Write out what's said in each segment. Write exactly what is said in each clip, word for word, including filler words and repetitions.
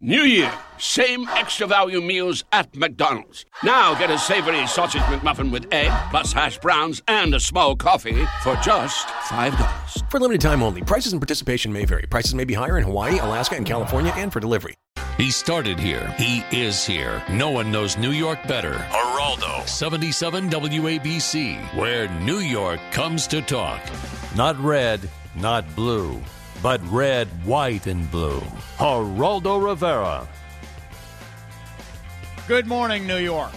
New Year, same extra value meals at McDonald's. Now get a savory sausage McMuffin with egg, plus hash browns, and a small coffee for just five dollars. For limited time only. Prices and participation may vary. Prices may be higher in Hawaii, Alaska, and California, and for delivery. He started here. He is here. No one knows New York better. Geraldo. seventy-seven W A B C, where New York comes to talk. Not red, not blue, but red, white, and blue. Geraldo Rivera. Good morning, New York.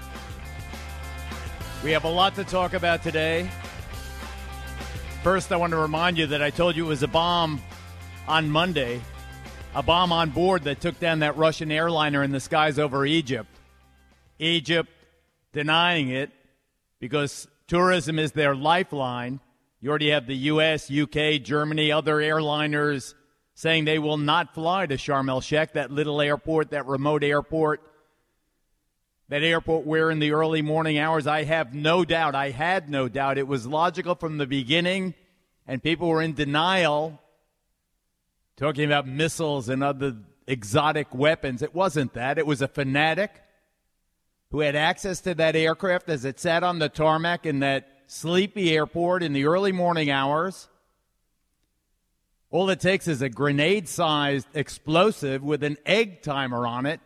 We have a lot to talk about today. First, I want to remind you that I told you it was a bomb on Monday, a bomb on board that took down that Russian airliner in the skies over Egypt. Egypt denying it because tourism is their lifeline. You already have the U S, U K, Germany, other airliners saying they will not fly to Sharm el-Sheikh, that little airport, that remote airport, that airport where in the early morning hours, I have no doubt, I had no doubt, it was logical from the beginning, and people were in denial, talking about missiles and other exotic weapons. It wasn't that. It was a fanatic who had access to that aircraft as it sat on the tarmac in that sleepy airport in the early morning hours. All it takes is a grenade-sized explosive with an egg timer on it.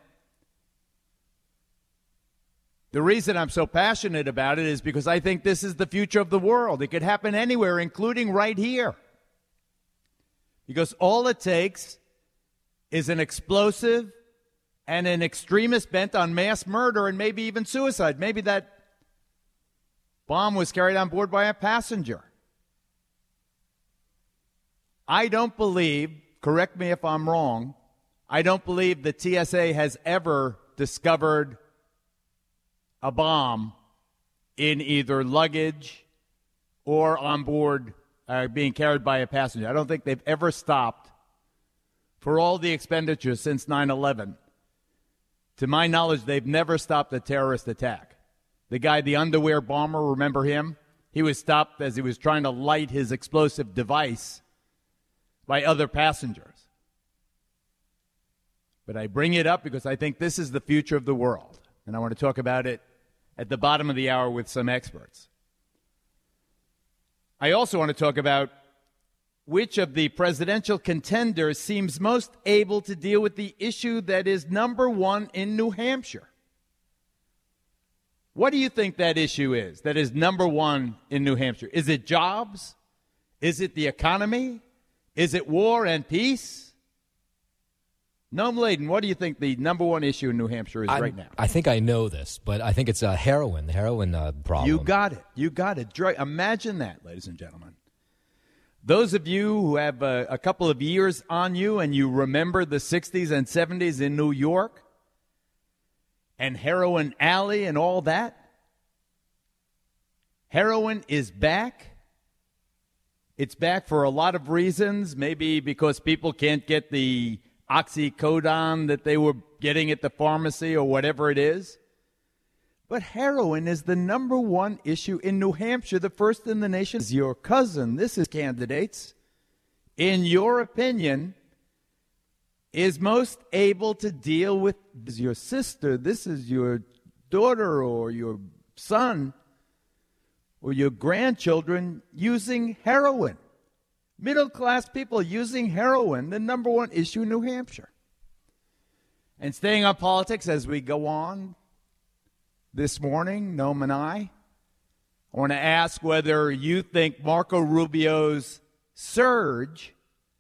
The reason I'm so passionate about it is because I think this is the future of the world. It could happen anywhere, including right here. Because all it takes is an explosive and an extremist bent on mass murder and maybe even suicide. Maybe that bomb was carried on board by a passenger. I don't believe, correct me if I'm wrong, I don't believe the T S A has ever discovered a bomb in either luggage or on board uh, being carried by a passenger. I don't think they've ever stopped, for all the expenditures since nine eleven. To my knowledge, they've never stopped a terrorist attack. The guy, the underwear bomber, remember him? He was stopped as he was trying to light his explosive device by other passengers. But I bring it up because I think this is the future of the world, and I want to talk about it at the bottom of the hour with some experts. I also want to talk about which of the presidential contenders seems most able to deal with the issue that is number one in New Hampshire. What do you think that issue is that is number one in New Hampshire? Is it jobs? Is it the economy? Is it war and peace? Noam Laden, what do you think the number one issue in New Hampshire is I'm, right now? I think I know this, but I think it's uh, heroin, the heroin uh, problem. You got it. You got it. Dr- Imagine that, ladies and gentlemen. Those of you who have a, a couple of years on you and you remember the sixties and seventies in New York and Heroin Alley and all that, heroin is back. It's back for a lot of reasons, maybe because people can't get the oxycodone that they were getting at the pharmacy or whatever it is. But heroin is the number one issue in New Hampshire, the first in the nation. Is your cousin, this is candidates, in your opinion, is most able to deal with is your sister, this is your daughter or your son or your grandchildren using heroin. Middle-class people using heroin, the number one issue in New Hampshire. And staying on politics as we go on this morning, Noam and I, I want to ask whether you think Marco Rubio's surge,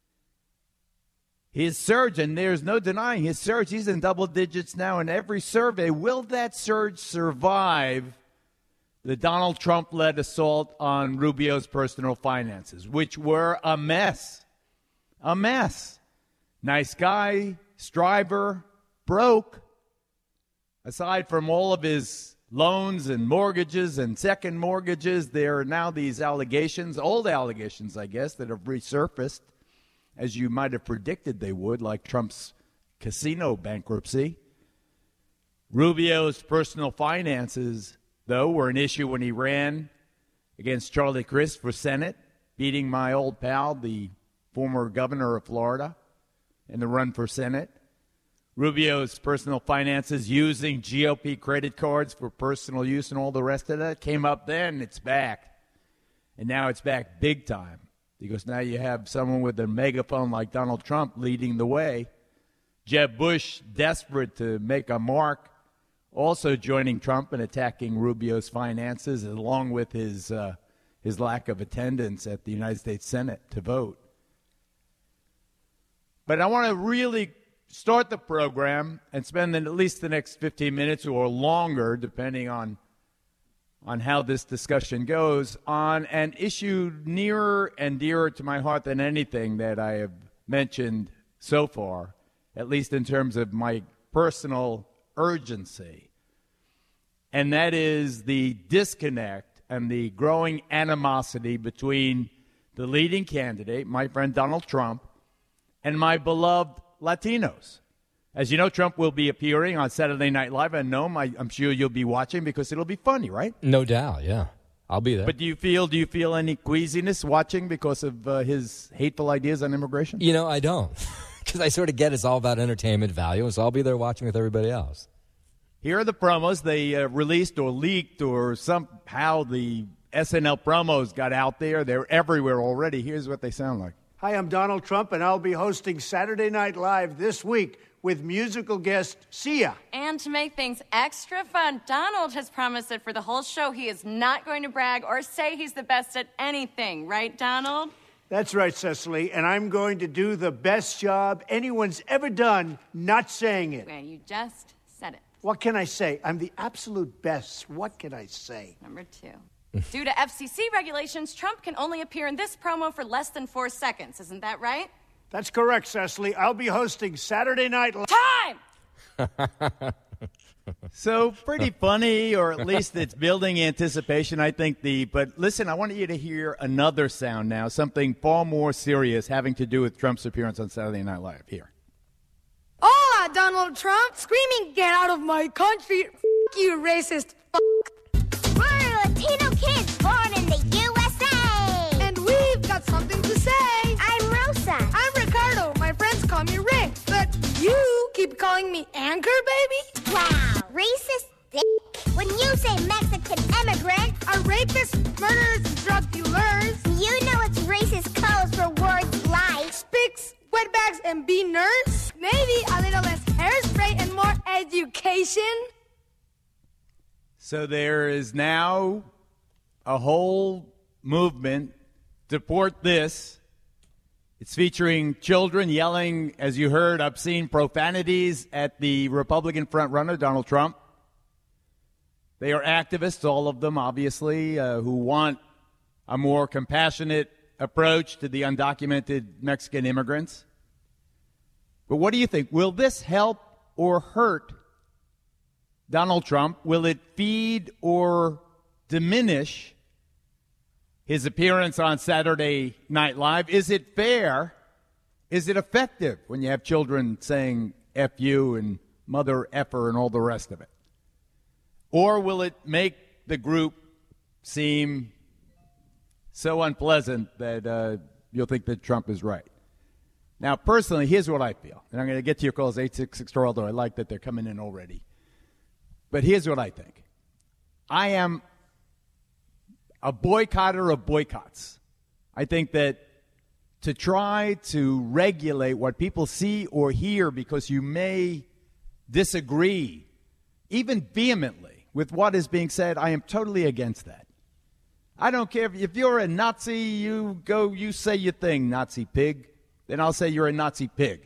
his surge, and there's no denying his surge, he's in double digits now in every survey, will that surge survive the Donald Trump-led assault on Rubio's personal finances, which were a mess. A mess. Nice guy, striver, broke. Aside from all of his loans and mortgages and second mortgages, there are now these allegations, old allegations, I guess, that have resurfaced, as you might have predicted they would, like Trump's casino bankruptcy. Rubio's personal finances, though, were an issue when he ran against Charlie Crist for Senate, beating my old pal, the former governor of Florida, in the run for Senate. Rubio's personal finances, using G O P credit cards for personal use and all the rest of that, came up then. It's back. And now it's back big time because now you have someone with a megaphone like Donald Trump leading the way. Jeb Bush, desperate to make a mark, also joining Trump and attacking Rubio's finances, along with his uh, his lack of attendance at the United States Senate to vote. But I want to really start the program and spend at least the next fifteen minutes or longer, depending on on how this discussion goes, on an issue nearer and dearer to my heart than anything that I have mentioned so far, at least in terms of my personal urgency. And that is the disconnect and the growing animosity between the leading candidate, my friend Donald Trump, and my beloved Latinos. As you know, Trump will be appearing on Saturday Night Live. And Noam, I, I'm sure you'll be watching because it'll be funny, right? No doubt, yeah. I'll be there. But do you feel do you feel any queasiness watching because of uh, his hateful ideas on immigration? You know, I don't. Because I sort of get it's all about entertainment value, so I'll be there watching with everybody else. Here are the promos they uh, released or leaked, or somehow the S N L promos got out there. They're everywhere already. Here's what they sound like. Hi, I'm Donald Trump, and I'll be hosting Saturday Night Live this week with musical guest Sia. And to make things extra fun, Donald has promised that for the whole show he is not going to brag or say he's the best at anything. Right, Donald? That's right, Cecily, and I'm going to do the best job anyone's ever done not saying it. Well, you just said it. What can I say? I'm the absolute best. What can I say? Number two. Due to F C C regulations, Trump can only appear in this promo for less than four seconds. Isn't that right? That's correct, Cecily. I'll be hosting Saturday Night Live. Time! So pretty funny, or at least it's building anticipation, I think. the. But listen, I want you to hear another sound now, something far more serious having to do with Trump's appearance on Saturday Night Live. Here. Hola, Donald Trump, screaming, get out of my country, F*** you racist f***. We're Latino kids born in the U S A. And we've got something to say. I'm Rosa. I'm Ricardo. My friends call me Rick. But you keep calling me Anchor, baby? Wow, racist dick. When you say Mexican immigrant, a rapist, murderers, and drug dealers, you know it's racist codes for words like Spicks, wetbags, and be nerds. Maybe a little less hairspray and more education. So there is now a whole movement to support this. It's featuring children yelling, as you heard, obscene profanities at the Republican frontrunner, Donald Trump. They are activists, all of them, obviously, uh, who want a more compassionate approach to the undocumented Mexican immigrants. But what do you think? Will this help or hurt Donald Trump? Will it feed or diminish his appearance on Saturday Night Live? Is it fair? Is it effective when you have children saying F you and mother effer and all the rest of it? Or will it make the group seem so unpleasant that uh, you'll think that Trump is right? Now, personally, here's what I feel. And I'm going to get to your calls, eight six six, Geraldo. I like that they're coming in already. But here's what I think. I am a boycotter of boycotts. I think that to try to regulate what people see or hear because you may disagree, even vehemently, with what is being said, I am totally against that. I don't care if, if you're a Nazi, you go, you say your thing, Nazi pig. Then I'll say you're a Nazi pig.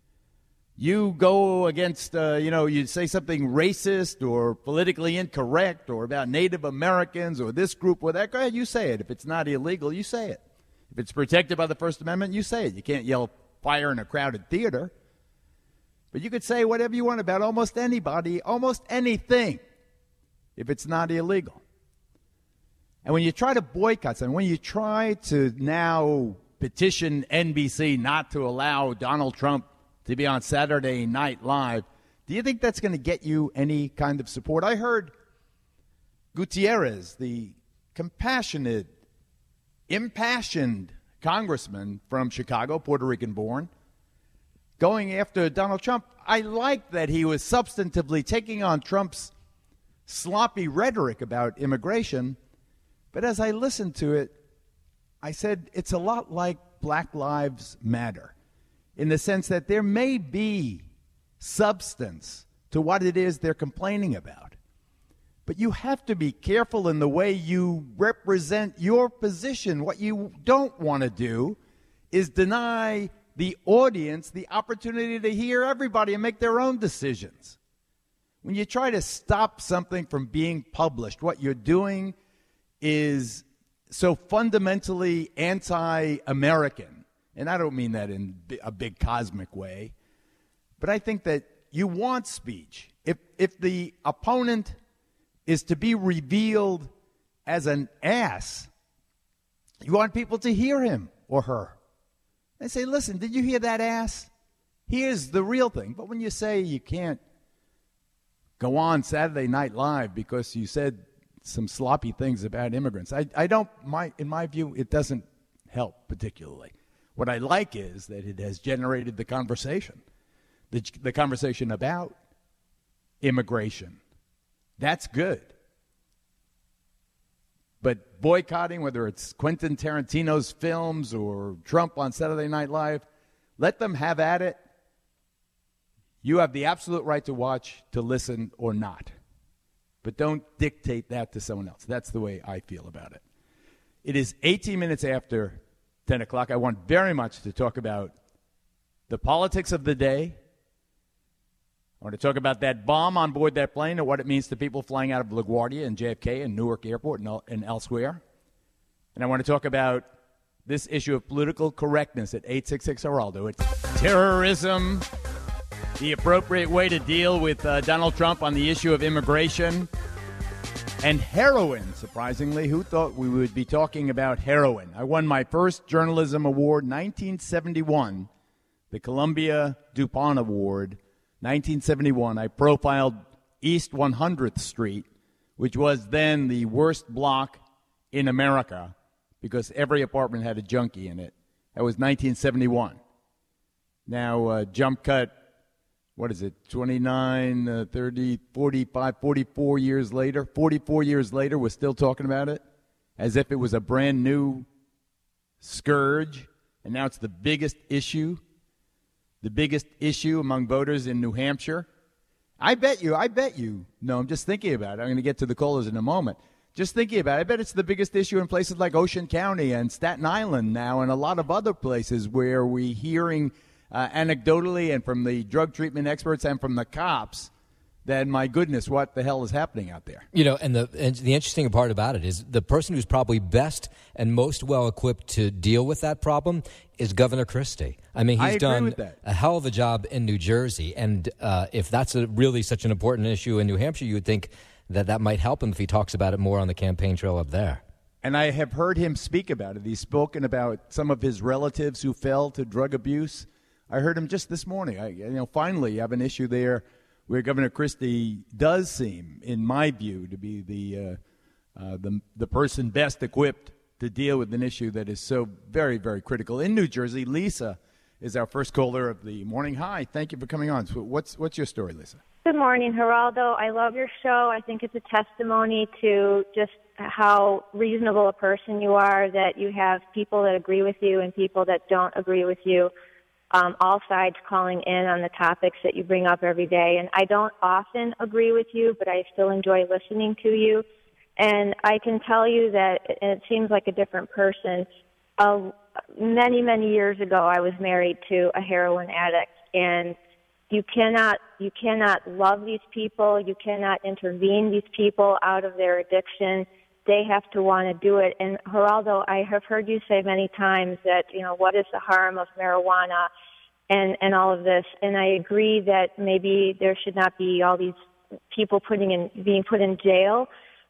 You go against, uh, you know, you say something racist or politically incorrect or about Native Americans or this group or that, go ahead, you say it. If it's not illegal, you say it. If it's protected by the First Amendment, you say it. You can't yell fire in a crowded theater. But you could say whatever you want about almost anybody, almost anything, if it's not illegal. And when you try to boycott something, when you try to now petition N B C not to allow Donald Trump to be on Saturday Night Live, do you think that's going to get you any kind of support? I heard Gutierrez, the compassionate, impassioned congressman from Chicago, Puerto Rican born, going after Donald Trump. I liked that he was substantively taking on Trump's sloppy rhetoric about immigration. But as I listened to it, I said it's a lot like Black Lives Matter, in the sense that there may be substance to what it is they're complaining about. But you have to be careful in the way you represent your position. What you don't want to do is deny the audience the opportunity to hear everybody and make their own decisions. When you try to stop something from being published, what you're doing is so fundamentally anti-American. And I don't mean that in a big cosmic way. But I think that you want speech. If if the opponent is to be revealed as an ass, you want people to hear him or her. They say, listen, did you hear that ass? Here's the real thing. But when you say you can't go on Saturday Night Live because you said some sloppy things about immigrants, I, I don't, my, in my view, it doesn't help particularly. What I like is that it has generated the conversation, the, the conversation about immigration. That's good. But boycotting, whether it's Quentin Tarantino's films or Trump on Saturday Night Live, let them have at it. You have the absolute right to watch, to listen, or not. But don't dictate that to someone else. That's the way I feel about it. It is eighteen minutes after ten o'clock. I want very much to talk about the politics of the day. I want to talk about that bomb on board that plane and what it means to people flying out of LaGuardia and J F K and Newark Airport and, and elsewhere. And I want to talk about this issue of political correctness at eight six six Geraldo. It's terrorism, the appropriate way to deal with uh, Donald Trump on the issue of immigration, and heroin, surprisingly. Who thought we would be talking about heroin? I won my first journalism award, nineteen seventy-one, the Columbia DuPont Award. nineteen seventy-one, I profiled East one hundredth Street, which was then the worst block in America because every apartment had a junkie in it. That was nineteen seventy-one. Now, uh, jump cut, what is it, twenty-nine, uh, thirty, forty-five, forty-four years later, forty-four years later, we're still talking about it as if it was a brand new scourge, and now it's the biggest issue. The biggest issue among voters in New Hampshire. I bet you, I bet you, no, I'm just thinking about it. I'm going to get to the callers in a moment. Just thinking about it, I bet it's the biggest issue in places like Ocean County and Staten Island now and a lot of other places where we're hearing uh, anecdotally and from the drug treatment experts and from the cops that, my goodness, what the hell is happening out there? You know, and the and the interesting part about it is the person who's probably best and most well-equipped to deal with that problem is Governor Christie. I mean, he's I done a hell of a job in New Jersey, and uh, if that's a, really such an important issue in New Hampshire, you would think that that might help him if he talks about it more on the campaign trail up there. And I have heard him speak about it. He's spoken about some of his relatives who fell to drug abuse. I heard him just this morning. I, you know, finally, you have an issue there where Governor Christie does seem, in my view, to be the uh, uh, the, the person best equipped to deal with an issue that is so very, very critical. In New Jersey, Lisa is our first caller of the morning. Hi, thank you for coming on. So what's what's your story, Lisa? Good morning, Geraldo. I love your show. I think it's a testimony to just how reasonable a person you are, that you have people that agree with you and people that don't agree with you. Um, all sides calling in on the topics that you bring up every day. And I don't often agree with you, but I still enjoy listening to you. And I can tell you that, and it seems like a different person, uh, many, many years ago I was married to a heroin addict. And you cannot, you cannot love these people. You cannot intervene these people out of their addiction. They have to want to do it. And Geraldo, I have heard you say many times that, you know, what is the harm of marijuana and, and all of this. And I agree that maybe there should not be all these people putting in, being put in jail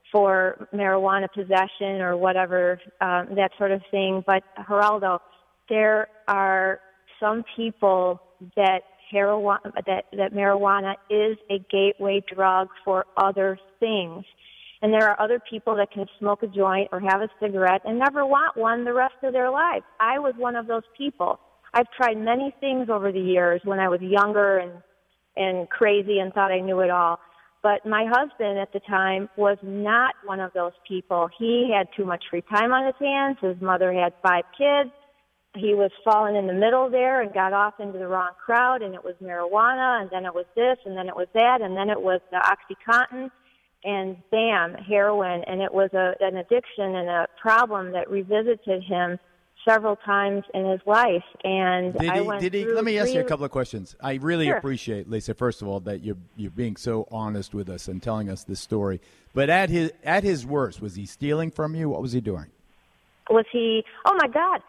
for marijuana possession or whatever, um, that sort of thing. But Geraldo, there are some people that heroin, that, that marijuana is a gateway drug for other things. And there are other people that can smoke a joint or have a cigarette and never want one the rest of their lives. I was one of those people. I've tried many things over the years when I was younger and and crazy and thought I knew it all. But my husband at the time was not one of those people. He had too much free time on his hands. His mother had five kids. He was falling in the middle there and got off into the wrong crowd, and it was marijuana, and then it was this, and then it was that, and then it was the OxyContin, and bam, heroin. And it was a, an addiction and a problem that revisited him several times in his life. And did I he, went did he, through let me ask three, you a couple of questions. I really Sure. appreciate, Lisa, first of all, that you're you're being so honest with us and telling us this story. But at his at his worst, was he stealing from you? What was he doing? Was he, oh my God,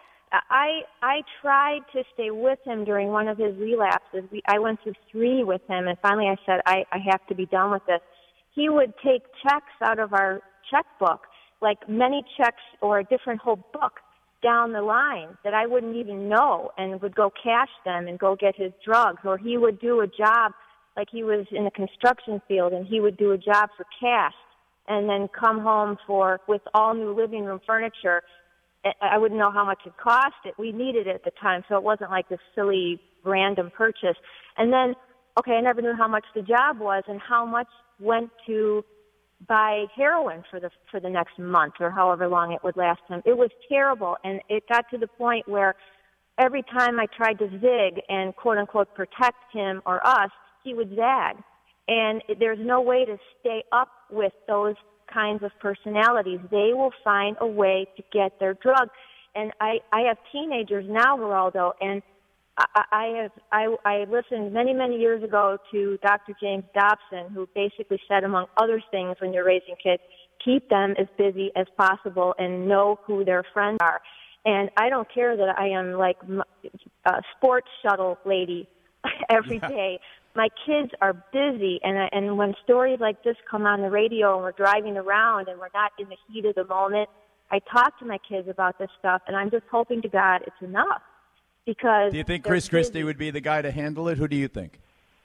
I I tried to stay with him during one of his relapses. We, I went through three with him, and finally I said, I, I have to be done with this. He would take checks out of our checkbook, like many checks or a different whole book down the line that I wouldn't even know, and would go cash them and go get his drugs. Or he would do a job, like he was in the construction field, and he would do a job for cash and then come home for with all new living room furniture. I wouldn't know how much it cost. It we needed it at the time, so it wasn't like this silly random purchase. And then, okay, I never knew how much the job was and how much went to buy heroin for the for the next month or however long it would last him. It was terrible, and it got to the point where every time I tried to zig and quote unquote protect him or us, he would zag. And there's no way to stay up with those kinds of personalities. They will find a way to get their drug. And I, I have teenagers now, Geraldo, and I, I have I, I listened many, many years ago to Doctor James Dobson, who basically said, among other things, when you're raising kids, keep them as busy as possible and know who their friends are. And I don't care that I am like a sports shuttle lady every yeah. day. My kids are busy, and I, and when stories like this come on the radio and we're driving around and we're not in the heat of the moment, I talk to my kids about this stuff, and I'm just hoping to God it's enough. Because do you think Chris Christie would be the guy to handle it? Who do you think?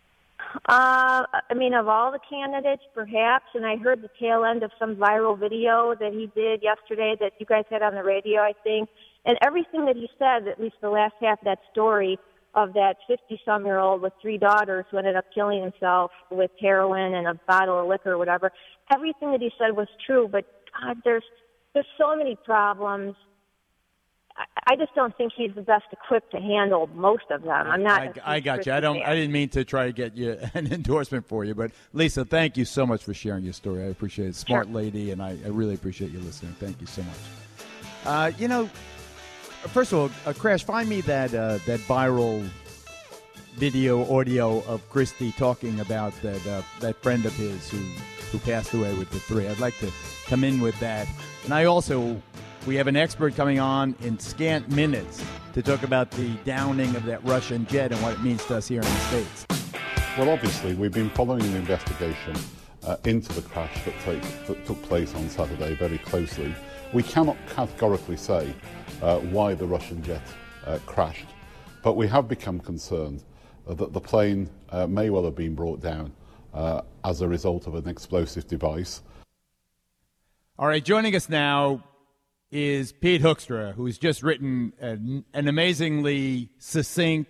Uh, I mean, of all the candidates, perhaps, and I heard the tail end of some viral video that he did yesterday that you guys had on the radio, I think, and everything that he said, at least the last half of that story, of that fifty-some-year-old with three daughters who ended up killing himself with heroin and a bottle of liquor or whatever. Everything that he said was true, but God, there's there's so many problems. I, I just don't think he's the best equipped to handle most of them. I'm not. I, I got you. I don't. I didn't mean to try to get you an endorsement for you, but Lisa, thank you so much for sharing your story. I appreciate it. Smart sure. lady, and I, I really appreciate you listening. Thank you so much. Uh, you know. First of all, uh, Crash, find me that uh, that viral video, audio of Christie talking about that uh, that friend of his who, who passed away with the three. I'd like to come in with that. And I also, we have an expert coming on in scant minutes to talk about the downing of that Russian jet and what it means to us here in the States. Well, obviously, we've been following the investigation uh, into the crash that, take, that took place on Saturday very closely. We cannot categorically say uh, why the Russian jet uh, crashed, but we have become concerned uh, that the plane uh, may well have been brought down uh, as a result of an explosive device. All right, joining us now is Pete Hoekstra, who's just written an, an amazingly succinct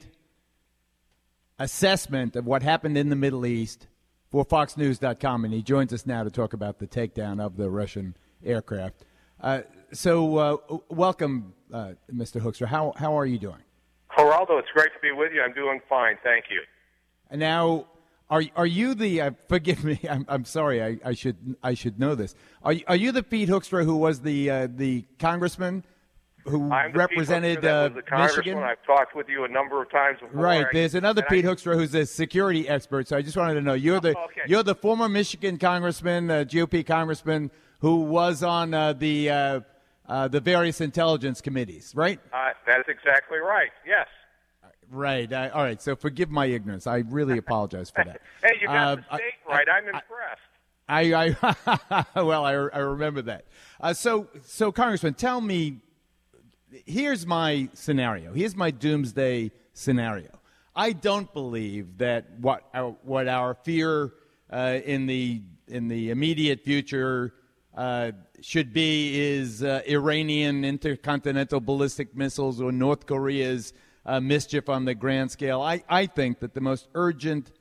assessment of what happened in the Middle East for Fox News dot com, and he joins us now to talk about the takedown of the Russian aircraft. Uh, so, uh, welcome, uh, Mister Hoekstra. How how are you doing? Geraldo, it's great to be with you. I'm doing fine, thank you. And now, are are you the? Uh, forgive me, I'm I'm sorry. I, I should I should know this. Are you, are you the Pete Hoekstra who was the uh, the congressman who I'm the represented Pete Hoekstra that uh, was the congressman. Michigan? I've talked with you a number of times before. Right. There's another and Pete I, Hoekstra who's a security expert. So I just wanted to know you're the oh, okay. you're the former Michigan congressman, uh, G O P congressman who was on uh, the uh, uh, the various intelligence committees, right? Uh, that's exactly right. Yes. Right. Uh, all right. So forgive my ignorance. I really apologize for that. Hey, you got uh, the state I, right. I'm impressed. I, I well, I, I remember that. Uh, so, so Congressman, tell me. Here's my scenario. Here's my doomsday scenario. I don't believe that what our, what our fear uh, in the in the immediate future uh, should be is uh, Iranian intercontinental ballistic missiles or North Korea's uh, mischief on the grand scale. I, I think that the most urgent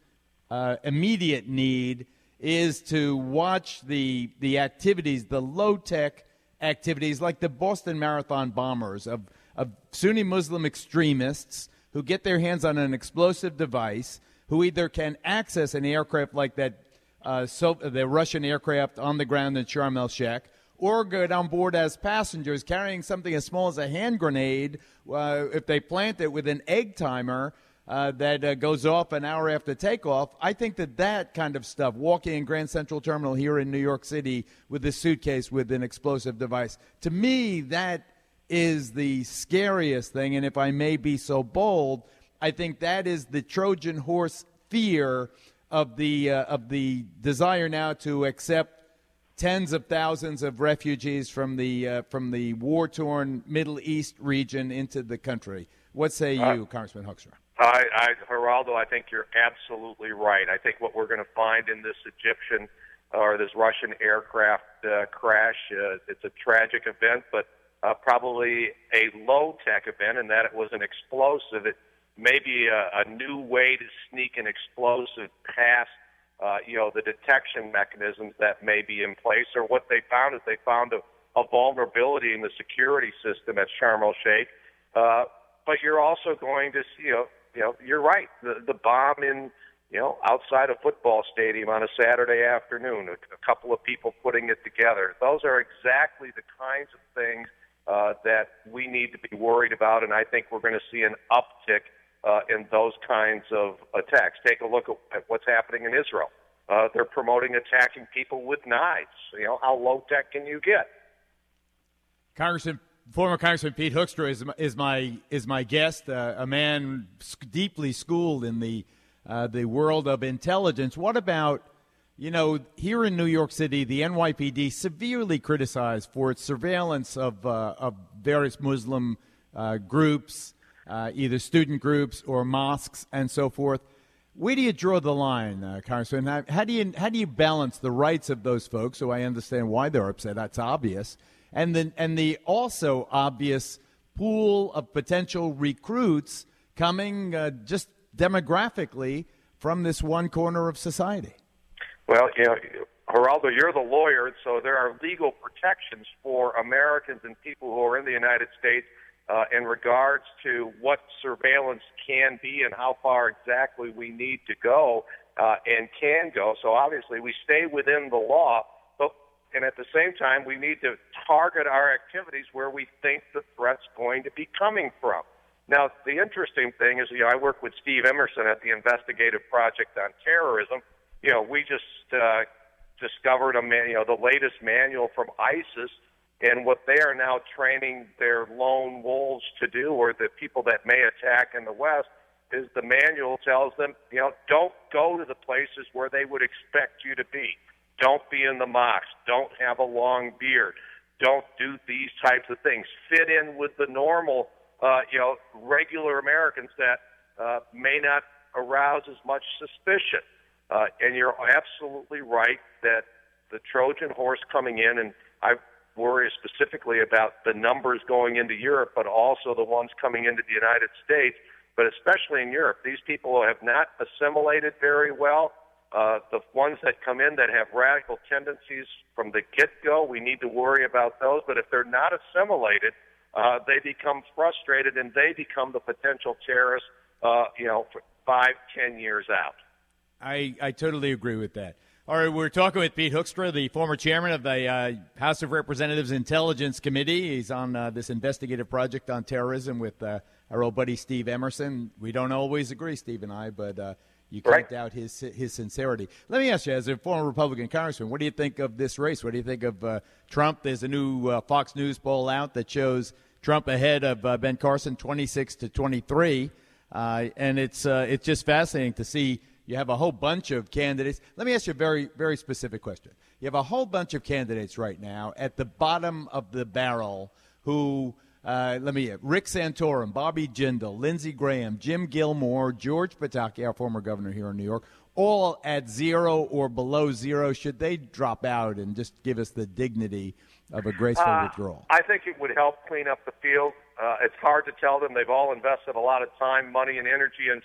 uh, immediate need is to watch the the activities, the low-tech activities like the Boston Marathon bombers of, of Sunni Muslim extremists who get their hands on an explosive device, who either can access an aircraft like that, uh, so, the Russian aircraft on the ground in Sharm el-Sheikh, or get on board as passengers carrying something as small as a hand grenade uh, if they plant it with an egg timer uh, that uh, goes off an hour after takeoff. I think that that kind of stuff, walking in Grand Central Terminal here in New York City with a suitcase with an explosive device, to me that is the scariest thing. And if I may be so bold, I think that is the Trojan horse fear of the uh, of the desire now to accept tens of thousands of refugees from the uh, from the war-torn Middle East region into the country. What say you, uh, Congressman Hoekstra? I, I, Geraldo, I think you're absolutely right. I think what we're going to find in this Egyptian or this Russian aircraft uh, crash, uh, it's a tragic event, but uh, probably a low-tech event in that it was an explosive. It may be a, a new way to sneak an explosive past Uh, you know, the detection mechanisms that may be in place, or what they found is they found a, a vulnerability in the security system at Sharm el-Sheikh. Uh, but you're also going to see, you know, you know, you're right. The, the bomb in, you know, outside a football stadium on a Saturday afternoon, a, a couple of people putting it together. Those are exactly the kinds of things uh, that we need to be worried about, and I think we're going to see an uptick Uh, in those kinds of attacks. Take a look at, at what's happening in Israel. Uh, they're promoting attacking people with knives. You know, how low-tech can you get? Congressman, former Congressman Pete Hoekstra is, is my is my guest, uh, a man deeply schooled in the uh, the world of intelligence. What about, you know, here in New York City, the N Y P D severely criticized for its surveillance of uh, of various Muslim uh, groups, Uh, either student groups or mosques and so forth. Where do you draw the line, uh, Congressman? How, how do you how do you balance the rights of those folks, who I understand why they're upset, that's obvious, and the, and the also obvious pool of potential recruits coming uh, just demographically from this one corner of society? Well, you know, Geraldo, you're the lawyer, so there are legal protections for Americans and people who are in the United States Uh, in regards to what surveillance can be and how far exactly we need to go uh, and can go. So obviously we stay within the law, but and at the same time we need to target our activities where we think the threat's going to be coming from. Now, the interesting thing is, you know, I work with Steve Emerson at the Investigative Project on Terrorism. You know, we just uh, discovered a man, you know, the latest manual from ISIS. And what they are now training their lone wolves to do, or the people that may attack in the West, is the manual tells them, you know, don't go to the places where they would expect you to be. Don't be in the mosque. Don't have a long beard. Don't do these types of things. Fit in with the normal, uh, you know, regular Americans that uh, may not arouse as much suspicion. Uh, and you're absolutely right that the Trojan horse coming in, and I worry specifically about the numbers going into Europe, but also the ones coming into the United States, but especially in Europe. These people have not assimilated very well. Uh, the ones that come in that have radical tendencies from the get-go, we need to worry about those. But if they're not assimilated, uh, they become frustrated and they become the potential terrorists, uh, you know, for five, ten years out. I, I totally agree with that. All right, we're talking with Pete Hoekstra, the former chairman of the uh, House of Representatives Intelligence Committee. He's on uh, this investigative project on terrorism with uh, our old buddy Steve Emerson. We don't always agree, Steve and I, but uh, you can't right. doubt his his sincerity. Let me ask you, as a former Republican congressman, what do you think of this race? What do you think of uh, Trump? There's a new uh, Fox News poll out that shows Trump ahead of uh, Ben Carson, twenty-six to twenty-three, uh, and it's uh, it's just fascinating to see. You have a whole bunch of candidates. Let me ask you a very, very specific question. You have a whole bunch of candidates right now at the bottom of the barrel who, uh, let me, Rick Santorum, Bobby Jindal, Lindsey Graham, Jim Gilmore, George Pataki, our former governor here in New York, all at zero or below zero. Should they drop out and just give us the dignity of a graceful uh, withdrawal? I think it would help clean up the field. Uh, it's hard to tell them. They've all invested a lot of time, money, and energy into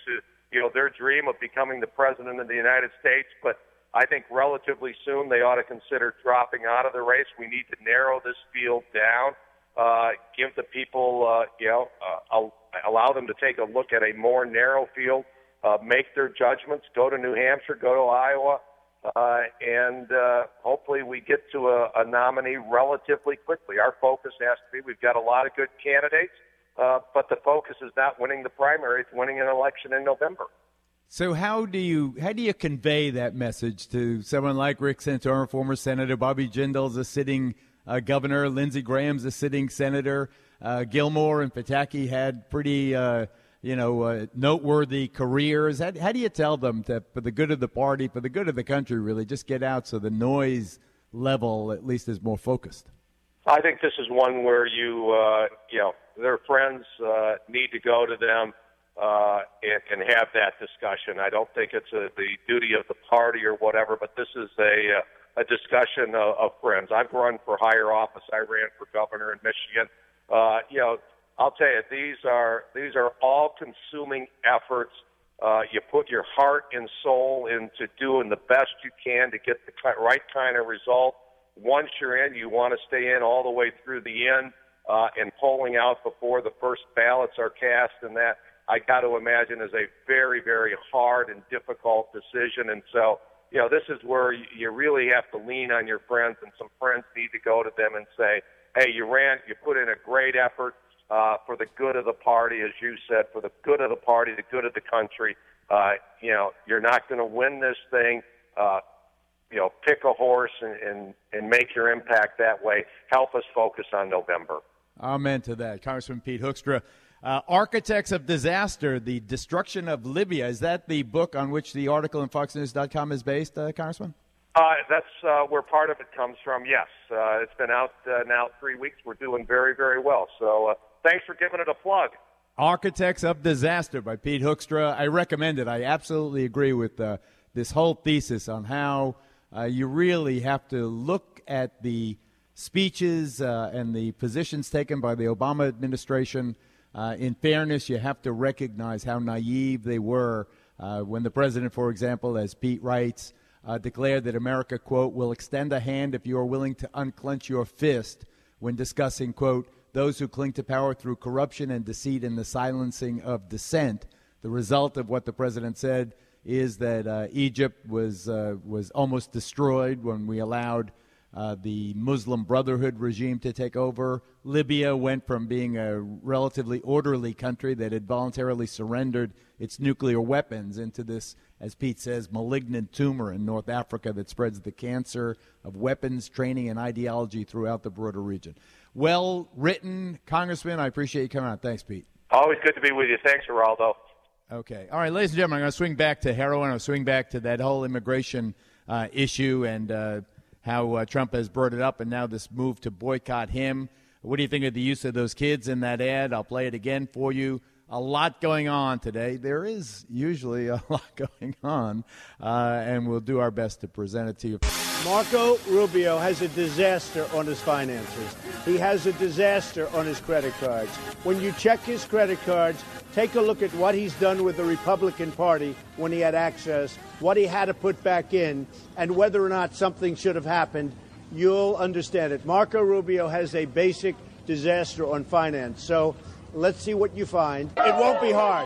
you know, their dream of becoming the president of the United States. But I think relatively soon they ought to consider dropping out of the race. We need to narrow this field down, uh, give the people, uh, you know, uh, allow them to take a look at a more narrow field, uh, make their judgments, go to New Hampshire, go to Iowa, uh, and uh, hopefully we get to a, a nominee relatively quickly. Our focus has to be, we've got a lot of good candidates, uh, but the focus is not winning the primary, it's winning an election in November. So how do you how do you convey that message to someone like Rick Santorum, former senator, Bobby Jindal's a sitting uh, governor, Lindsey Graham's a sitting senator, uh, Gilmore and Pataki had pretty uh, you know uh, noteworthy careers. How, how do you tell them that for the good of the party, for the good of the country, really just get out so the noise level at least is more focused? I think this is one where you uh, you know their friends uh, need to go to them. Uh, and, and have that discussion. I don't think it's a, the duty of the party or whatever, but this is a uh, a discussion of, of friends. I've run for higher office. I ran for governor in Michigan. Uh, you know, I'll tell you, these are these are all-consuming efforts. Uh, you put your heart and soul into doing the best you can to get the right kind of result. Once you're in, you want to stay in all the way through the end, uh, and polling out before the first ballots are cast, and that, I got to imagine, is a very, very hard and difficult decision. And so, you know, this is where you really have to lean on your friends, and some friends need to go to them and say, hey, you ran, you put in a great effort uh, for the good of the party, as you said, for the good of the party, the good of the country. Uh, you know, you're not going to win this thing. Uh, you know, pick a horse and, and, and make your impact that way. Help us focus on November. Amen to that. Congressman Pete Hoekstra. Uh, Architects of Disaster, The Destruction of Libya. Is that the book on which the article in fox news dot com is based, uh, Congressman? Uh, that's uh, where part of it comes from, yes. Uh, it's been out uh, now three weeks. We're doing very, very well. So uh, thanks for giving it a plug. Architects of Disaster by Pete Hoekstra. I recommend it. I absolutely agree with uh, this whole thesis on how uh, you really have to look at the speeches uh, and the positions taken by the Obama administration. Uh, in fairness, you have to recognize how naive they were uh, when the president, for example, as Pete writes, uh, declared that America, quote, will extend a hand if you are willing to unclench your fist when discussing, quote, those who cling to power through corruption and deceit and the silencing of dissent. The result of what the president said is that uh, Egypt was uh, was almost destroyed when we allowed Uh, the Muslim Brotherhood regime to take over. Libya went from being a relatively orderly country that had voluntarily surrendered its nuclear weapons into this, as Pete says, malignant tumor in North Africa that spreads the cancer of weapons, training, and ideology throughout the broader region. Well written, Congressman. I appreciate you coming on. Thanks, Pete. Always good to be with you. Thanks, Geraldo. Okay. All right, ladies and gentlemen, I'm going to swing back to heroin. I'm going to swing back to that whole immigration uh, issue and uh, how uh, Trump has brought it up, and now this move to boycott him. What do you think of the use of those kids in that ad? I'll play it again for you. A lot going on today. There is usually a lot going on, uh, and we'll do our best to present it to you. Marco Rubio has a disaster on his finances. He has a disaster on his credit cards. When you check his credit cards, take a look at what he's done with the Republican Party when he had access, what he had to put back in, and whether or not something should have happened. You'll understand it. Marco Rubio has a basic disaster on finance. So let's see what you find. It won't be hard.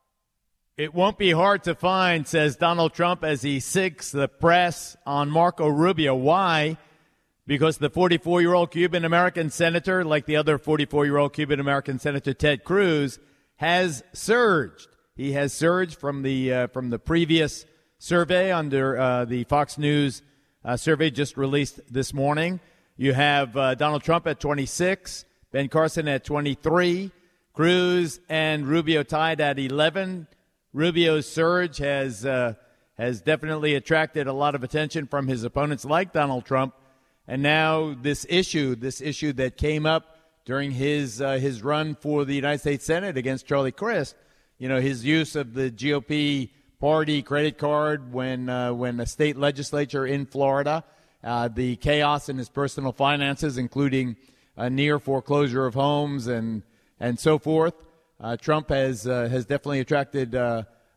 It won't be hard to find, says Donald Trump as he sics the press on Marco Rubio. Why? Because the forty-four-year-old Cuban-American senator, like the other forty-four-year-old Cuban-American senator Ted Cruz, has surged. He has surged from the uh, from the previous survey under uh, the Fox News uh, survey just released this morning. You have uh, Donald Trump at twenty-six, Ben Carson at twenty-three, Cruz and Rubio tied at eleven. Rubio's surge has uh, has definitely attracted a lot of attention from his opponents like Donald Trump. And now this issue, this issue that came up during his uh, his run for the United States Senate against Charlie Crist, you know, his use of the G O P party credit card when uh, when a state legislature in Florida, uh, the chaos in his personal finances, including a near foreclosure of homes and and so forth. Uh, Trump has uh, has definitely attracted uh,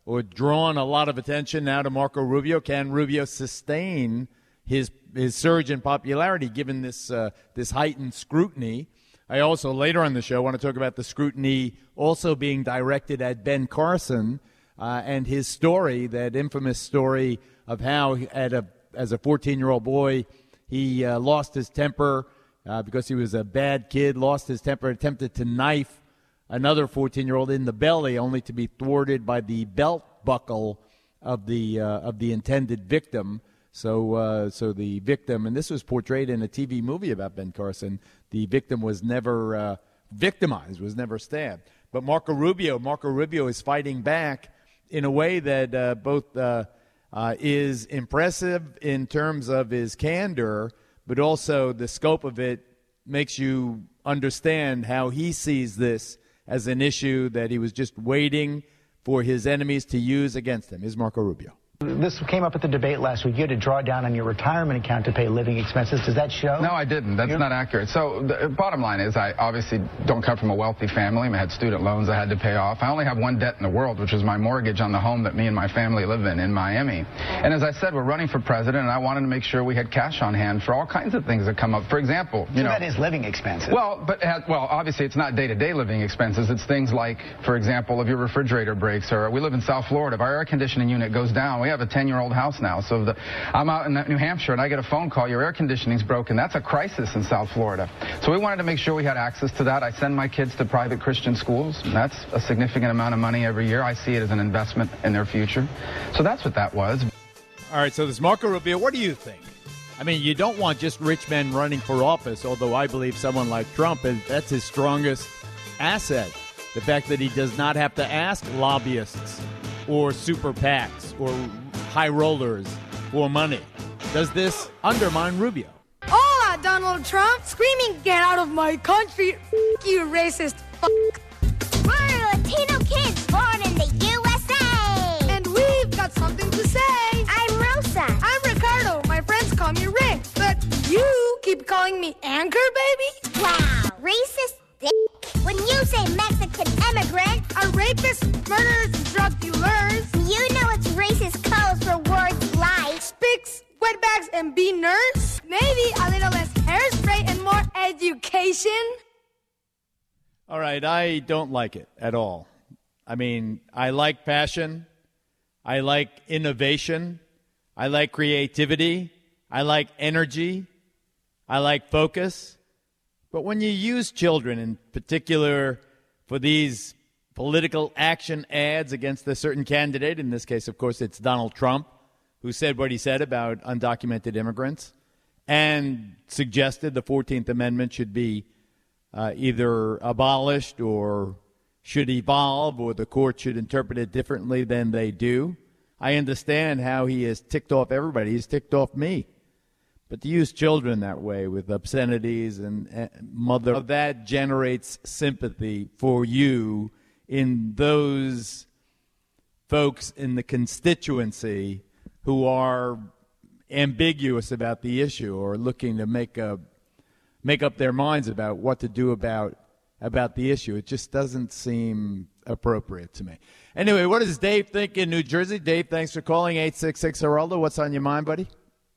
or drawn a lot of attention now to Marco Rubio. Can Rubio sustain his his surge in popularity given this uh, this heightened scrutiny? I also, later on the show, want to talk about the scrutiny also being directed at Ben Carson uh, and his story, that infamous story of how, at a, as a fourteen-year-old boy, he uh, lost his temper uh, because he was a bad kid, lost his temper, attempted to knife another fourteen-year-old in the belly, only to be thwarted by the belt buckle of the uh, of the intended victim. So, uh, so the victim, and this was portrayed in a T V movie about Ben Carson. The victim was never uh, victimized, was never stabbed. But Marco Rubio, Marco Rubio is fighting back in a way that uh, both uh, uh, is impressive in terms of his candor, but also the scope of it makes you understand how he sees this as an issue that he was just waiting for his enemies to use against him. Here's Marco Rubio. This came up at the debate last week. You had to draw down on your retirement account to pay living expenses. Does that show? No, I didn't. That's You're... not accurate. So the bottom line is I obviously don't come from a wealthy family. I had student loans I had to pay off. I only have one debt in the world, which is my mortgage on the home that me and my family live in in Miami. And as I said, we're running for president, and I wanted to make sure we had cash on hand for all kinds of things that come up. For example, you so know, that is living expenses. Well, but it has, well, obviously it's not day-to-day living expenses. It's things like, for example, if your refrigerator breaks, or we live in South Florida, if our air conditioning unit goes down, we have a ten-year-old house now. So the, I'm out in New Hampshire and I get a phone call, your air conditioning's broken. That's a crisis in South Florida. So we wanted to make sure we had access to that. I send my kids to private Christian schools. That's a significant amount of money every year. I see it as an investment in their future. So that's what that was. All right, so this Marco Rubio, what do you think? I mean, you don't want just rich men running for office, although I believe someone like Trump, that's his strongest asset. The fact that he does not have to ask lobbyists or super PACs or high rollers for money. Does this undermine Rubio? Hola, Donald Trump, screaming, get out of my country, F- you racist f***. We're Latino kids born in the U S A. And we've got something to say. I'm Rosa. I'm Ricardo. My friends call me Rick. But you keep calling me Anchor, baby? Wow, racist dick. When you say Mexican immigrant, a rapist, murderers, and drug dealers, you know it's racist codes for words like Spicks, wetbags, and be nurse. Maybe a little less hairspray and more education. All right, I don't like it at all. I mean, I like passion. I like innovation. I like creativity. I like energy. I like focus. But when you use children, in particular for these political action ads against a certain candidate, in this case, of course, it's Donald Trump, who said what he said about undocumented immigrants and suggested the fourteenth Amendment should be uh, either abolished or should evolve, or the court should interpret it differently than they do. I understand how he has ticked off everybody. He's ticked off me. But to use children that way with obscenities and, and mother, that generates sympathy for you in those folks in the constituency who are ambiguous about the issue or looking to make a make up their minds about what to do about about the issue. It just doesn't seem appropriate to me. Anyway, what does Dave think in New Jersey? Dave, thanks for calling eight six six Geraldo. What's on your mind, buddy?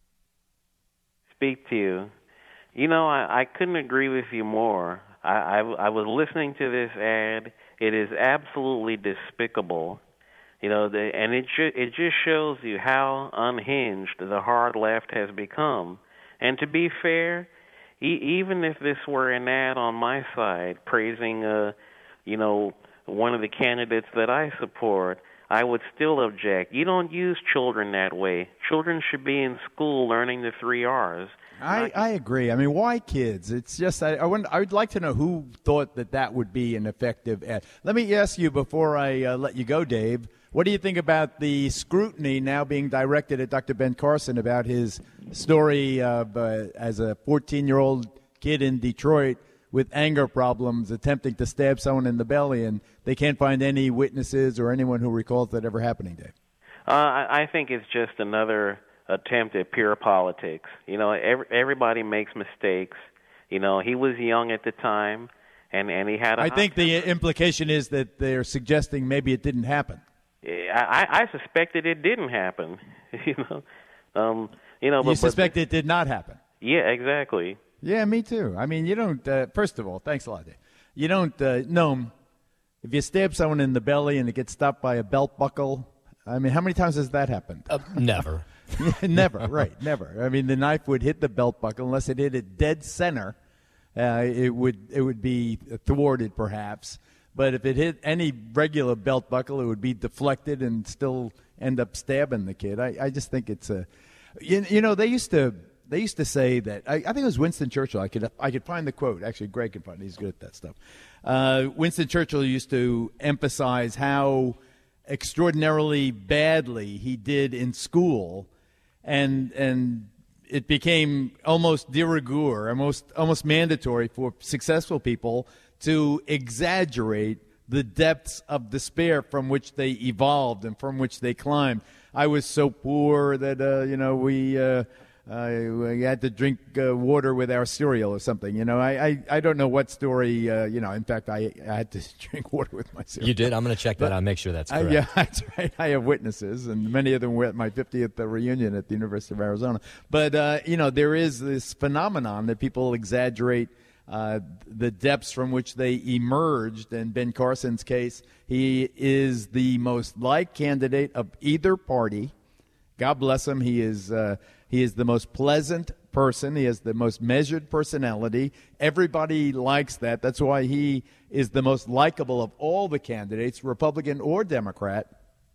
Speak to you. You know, I, I couldn't agree with you more. I, I, I was listening to this ad. It is absolutely despicable. You know, the, and it ju- it just shows you how unhinged the hard left has become. And to be fair, e- even if this were an ad on my side praising, uh, you know, one of the candidates that I support, I would still object. You don't use children that way. Children should be in school learning the three R's. I, I agree. I mean, why kids? It's just, I, I, wouldn't, I would like to know who thought that that would be an effective ad. Let me ask you before I uh, let you go, Dave, what do you think about the scrutiny now being directed at Doctor Ben Carson about his story of, uh, as a fourteen-year-old kid in Detroit with anger problems, attempting to stab someone in the belly, and they can't find any witnesses or anyone who recalls that ever happening, Dave? Uh, I, I think it's just another attempt at pure politics. You know, every, everybody makes mistakes. You know, he was young at the time, and, and he had a... I think the implication is that they're suggesting maybe it didn't happen. I, I suspected it didn't happen. you know, um, you know. You but, suspect but, it did not happen. Yeah, exactly. Yeah, me too. I mean, you don't. Uh, first of all, thanks a lot, Dave. You don't uh, know if you stab someone in the belly and it gets stopped by a belt buckle. I mean, how many times has that happened? Uh, never. never, right? Never. I mean, the knife would hit the belt buckle unless it hit it dead center. Uh, it would it would be thwarted, perhaps. But if it hit any regular belt buckle, it would be deflected and still end up stabbing the kid. I, I just think it's a, you, you know, they used to they used to say that. I, I think it was Winston Churchill. I could I could find the quote. Actually, Greg can find it. He's good at that stuff. Uh, Winston Churchill used to emphasize how extraordinarily badly he did in school, and and it became almost de rigueur, almost almost mandatory for successful people to exaggerate the depths of despair from which they evolved and from which they climbed. I was so poor that uh, you know we. Uh, Uh, we had to drink uh, water with our cereal or something. You know, I, I, I don't know what story, uh, you know, in fact, I, I had to drink water with my cereal. You did? I'm going to check that out and make sure that's correct. I, yeah, that's right. I have witnesses, and many of them were at my fiftieth reunion at the University of Arizona. But, uh, you know, there is this phenomenon that people exaggerate uh, the depths from which they emerged. In Ben Carson's case, he is the most liked candidate of either party. God bless him. He is uh, he is the most pleasant person. He has the most measured personality. Everybody likes that. That's why he is the most likable of all the candidates, Republican or Democrat.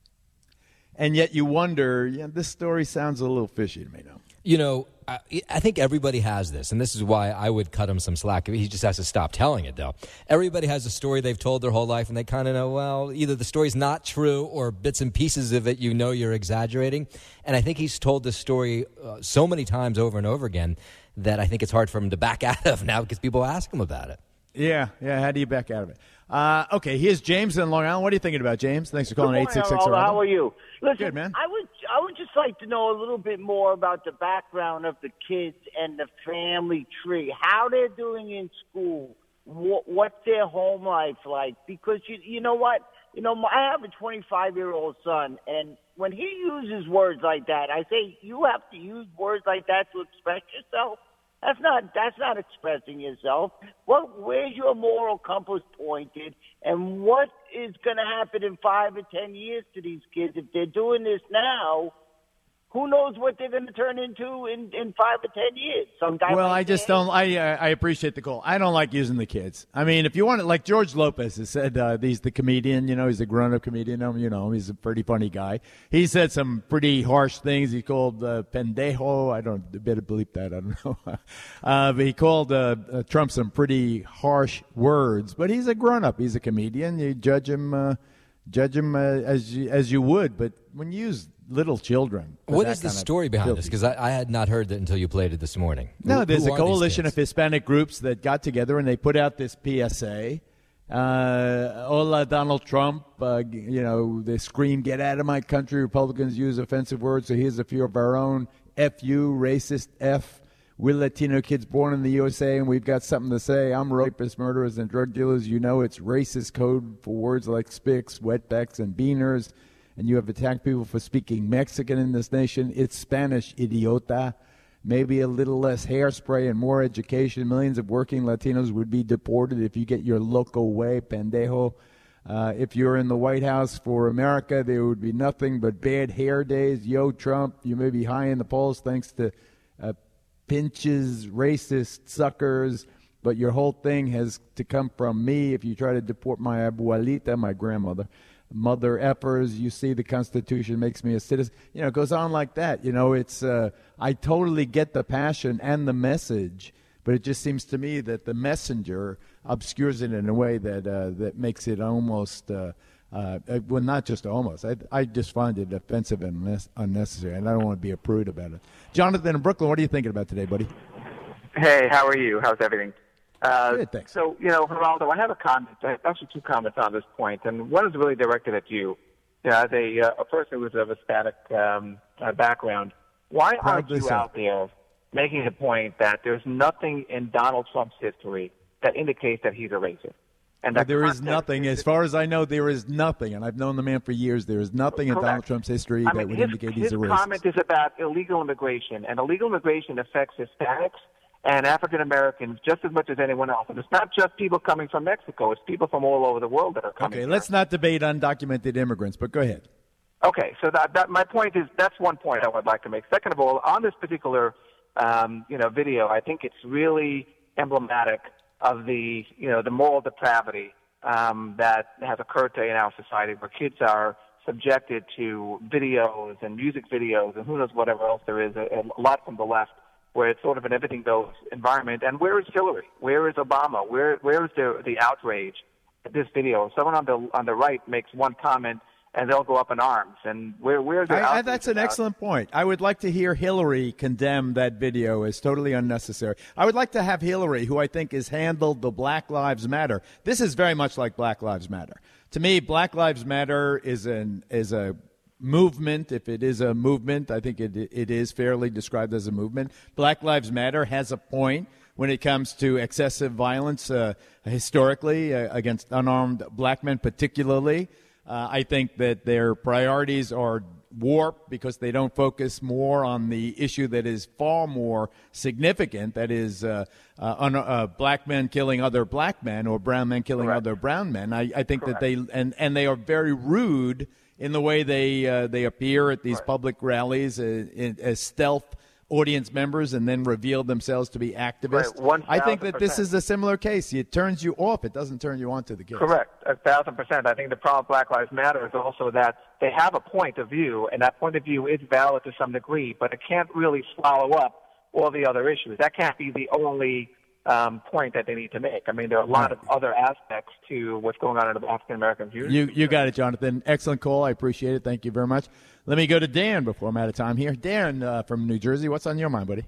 And yet you wonder, yeah, this story sounds a little fishy to me now. You know, I, I think everybody has this, and this is why I would cut him some slack. He just has to stop telling it, though. Everybody has a story they've told their whole life, and they kind of know, well, either the story's not true or bits and pieces of it you know you're exaggerating. And I think he's told this story uh, so many times over and over again that I think it's hard for him to back out of now because people ask him about it. Yeah, yeah, how do you back out of it? Uh, okay, here's James in Long Island. What are you thinking about, James? Thanks for calling eight six six. How are you? Listen, Good, man. I would I would just like to know a little bit more about the background of the kids and the family tree, how they're doing in school, what, what's their home life like? Because you you know what, you know I have a twenty-five-year-old son, and when he uses words like that, I say you have to use words like that to express yourself. That's not that's not expressing yourself. What where's your moral compass pointed, and what is going to happen in five or ten years to these kids if they're doing this now? Who knows what they're going to turn into in, in five or ten years? Some guy. Well, I just don't. I uh, I appreciate the call. I don't like using the kids. I mean, if you want it, like George Lopez has said, uh, he's the comedian. You know, he's a grown-up comedian. You know, he's a pretty funny guy. He said some pretty harsh things. He called uh, pendejo. I don't better bleep that. I don't know. uh, but he called uh, uh, Trump some pretty harsh words. But he's a grown-up. He's a comedian. You judge him, uh, judge him uh, as you, as you would. But when you use little children. What is the story behind this? Because I, I had not heard that until you played it this morning. No, Who, there's who a coalition of Hispanic groups that got together and they put out this P S A. Uh, Hola, Donald Trump. Uh, you know, they scream, "Get out of my country." Republicans use offensive words, so here's a few of our own. F you, racist F. We're Latino kids born in the U S A, and we've got something to say. I'm rapists, murderers, and drug dealers. You know it's racist code for words like spics, wetbacks, and beaners. And you have attacked people for speaking Mexican in this nation. It's Spanish, idiota. Maybe a little less hairspray and more education. Millions of working Latinos would be deported if you get your loco way, pendejo. Uh, if you're in the White House for America, there would be nothing but bad hair days. Yo, Trump, you may be high in the polls thanks to uh, pinches, racist suckers, but your whole thing has to come from me if you try to deport my abuelita, my grandmother. Mother effers, you see the Constitution makes me a citizen. You know, it goes on like that. You know, it's, uh, I totally get the passion and the message, but it just seems to me that the messenger obscures it in a way that uh, that makes it almost, uh, uh, well, not just almost. I, I just find it offensive and unnecessary, and I don't want to be a prude about it. Jonathan in Brooklyn, what are you thinking about today, buddy? Hey, how are you? How's everything? Uh, Good, thanks. So, you know, Geraldo, I have a comment, actually two comments on this point, and one is really directed at you. Yeah, as a, uh, a person who's of Hispanic um, uh, background, why aren't you so. out there making the point that there's nothing in Donald Trump's history that indicates that he's a racist? And that there is context nothing, as far as I know, there is nothing, and I've known the man for years, there is nothing in Correct. Donald Trump's history I that mean, would his, indicate he's his a racist. comment is about illegal immigration, and illegal immigration affects Hispanics and African Americans just as much as anyone else. And it's not just people coming from Mexico; it's people from all over the world that are coming. Okay, here. let's not debate undocumented immigrants, but go ahead. Okay, so that, that my point is that's one point I would like to make. Second of all, on this particular um, you know video, I think it's really emblematic of the you know the moral depravity um, that has occurred today in our society, where kids are subjected to videos and music videos and who knows whatever else there is, a, a lot from the left, where it's sort of an everything goes environment. And where is Hillary? Where is Obama? Where where is the the outrage at this video? Someone on the on the right makes one comment, and they'll go up in arms. And where where's the I, I, that's an excellent point. I would like to hear Hillary condemn that video as totally unnecessary. I would like to have Hillary, who I think has handled the Black Lives Matter. This is very much like Black Lives Matter. To me, Black Lives Matter is an is a movement. If it is a movement, I think it it is fairly described as a movement. Black Lives Matter has a point when it comes to excessive violence uh, historically uh, against unarmed black men particularly. Uh, I think that their priorities are warped because they don't focus more on the issue that is far more significant, that is uh, uh, un- uh, black men killing other black men or brown men killing Correct. other brown men. I, I think Correct. that they and, and they are very rude in the way they uh, they appear at these Right. public rallies uh, in, as stealth audience members and then reveal themselves to be activists. Right, I think that this one thousand percent. is a similar case. It turns you off. It doesn't turn you on to the case. Correct, a thousand percent. I think the problem with Black Lives Matter is also that they have a point of view, and that point of view is valid to some degree, but it can't really swallow up all the other issues. That can't be the only um, point that they need to make. I mean, there are a lot of other aspects to what's going on in the African American community. You you got it, Jonathan. Excellent call. I appreciate it. Thank you very much. Let me go to Dan before I'm out of time here. Dan uh, from New Jersey, what's on your mind, buddy?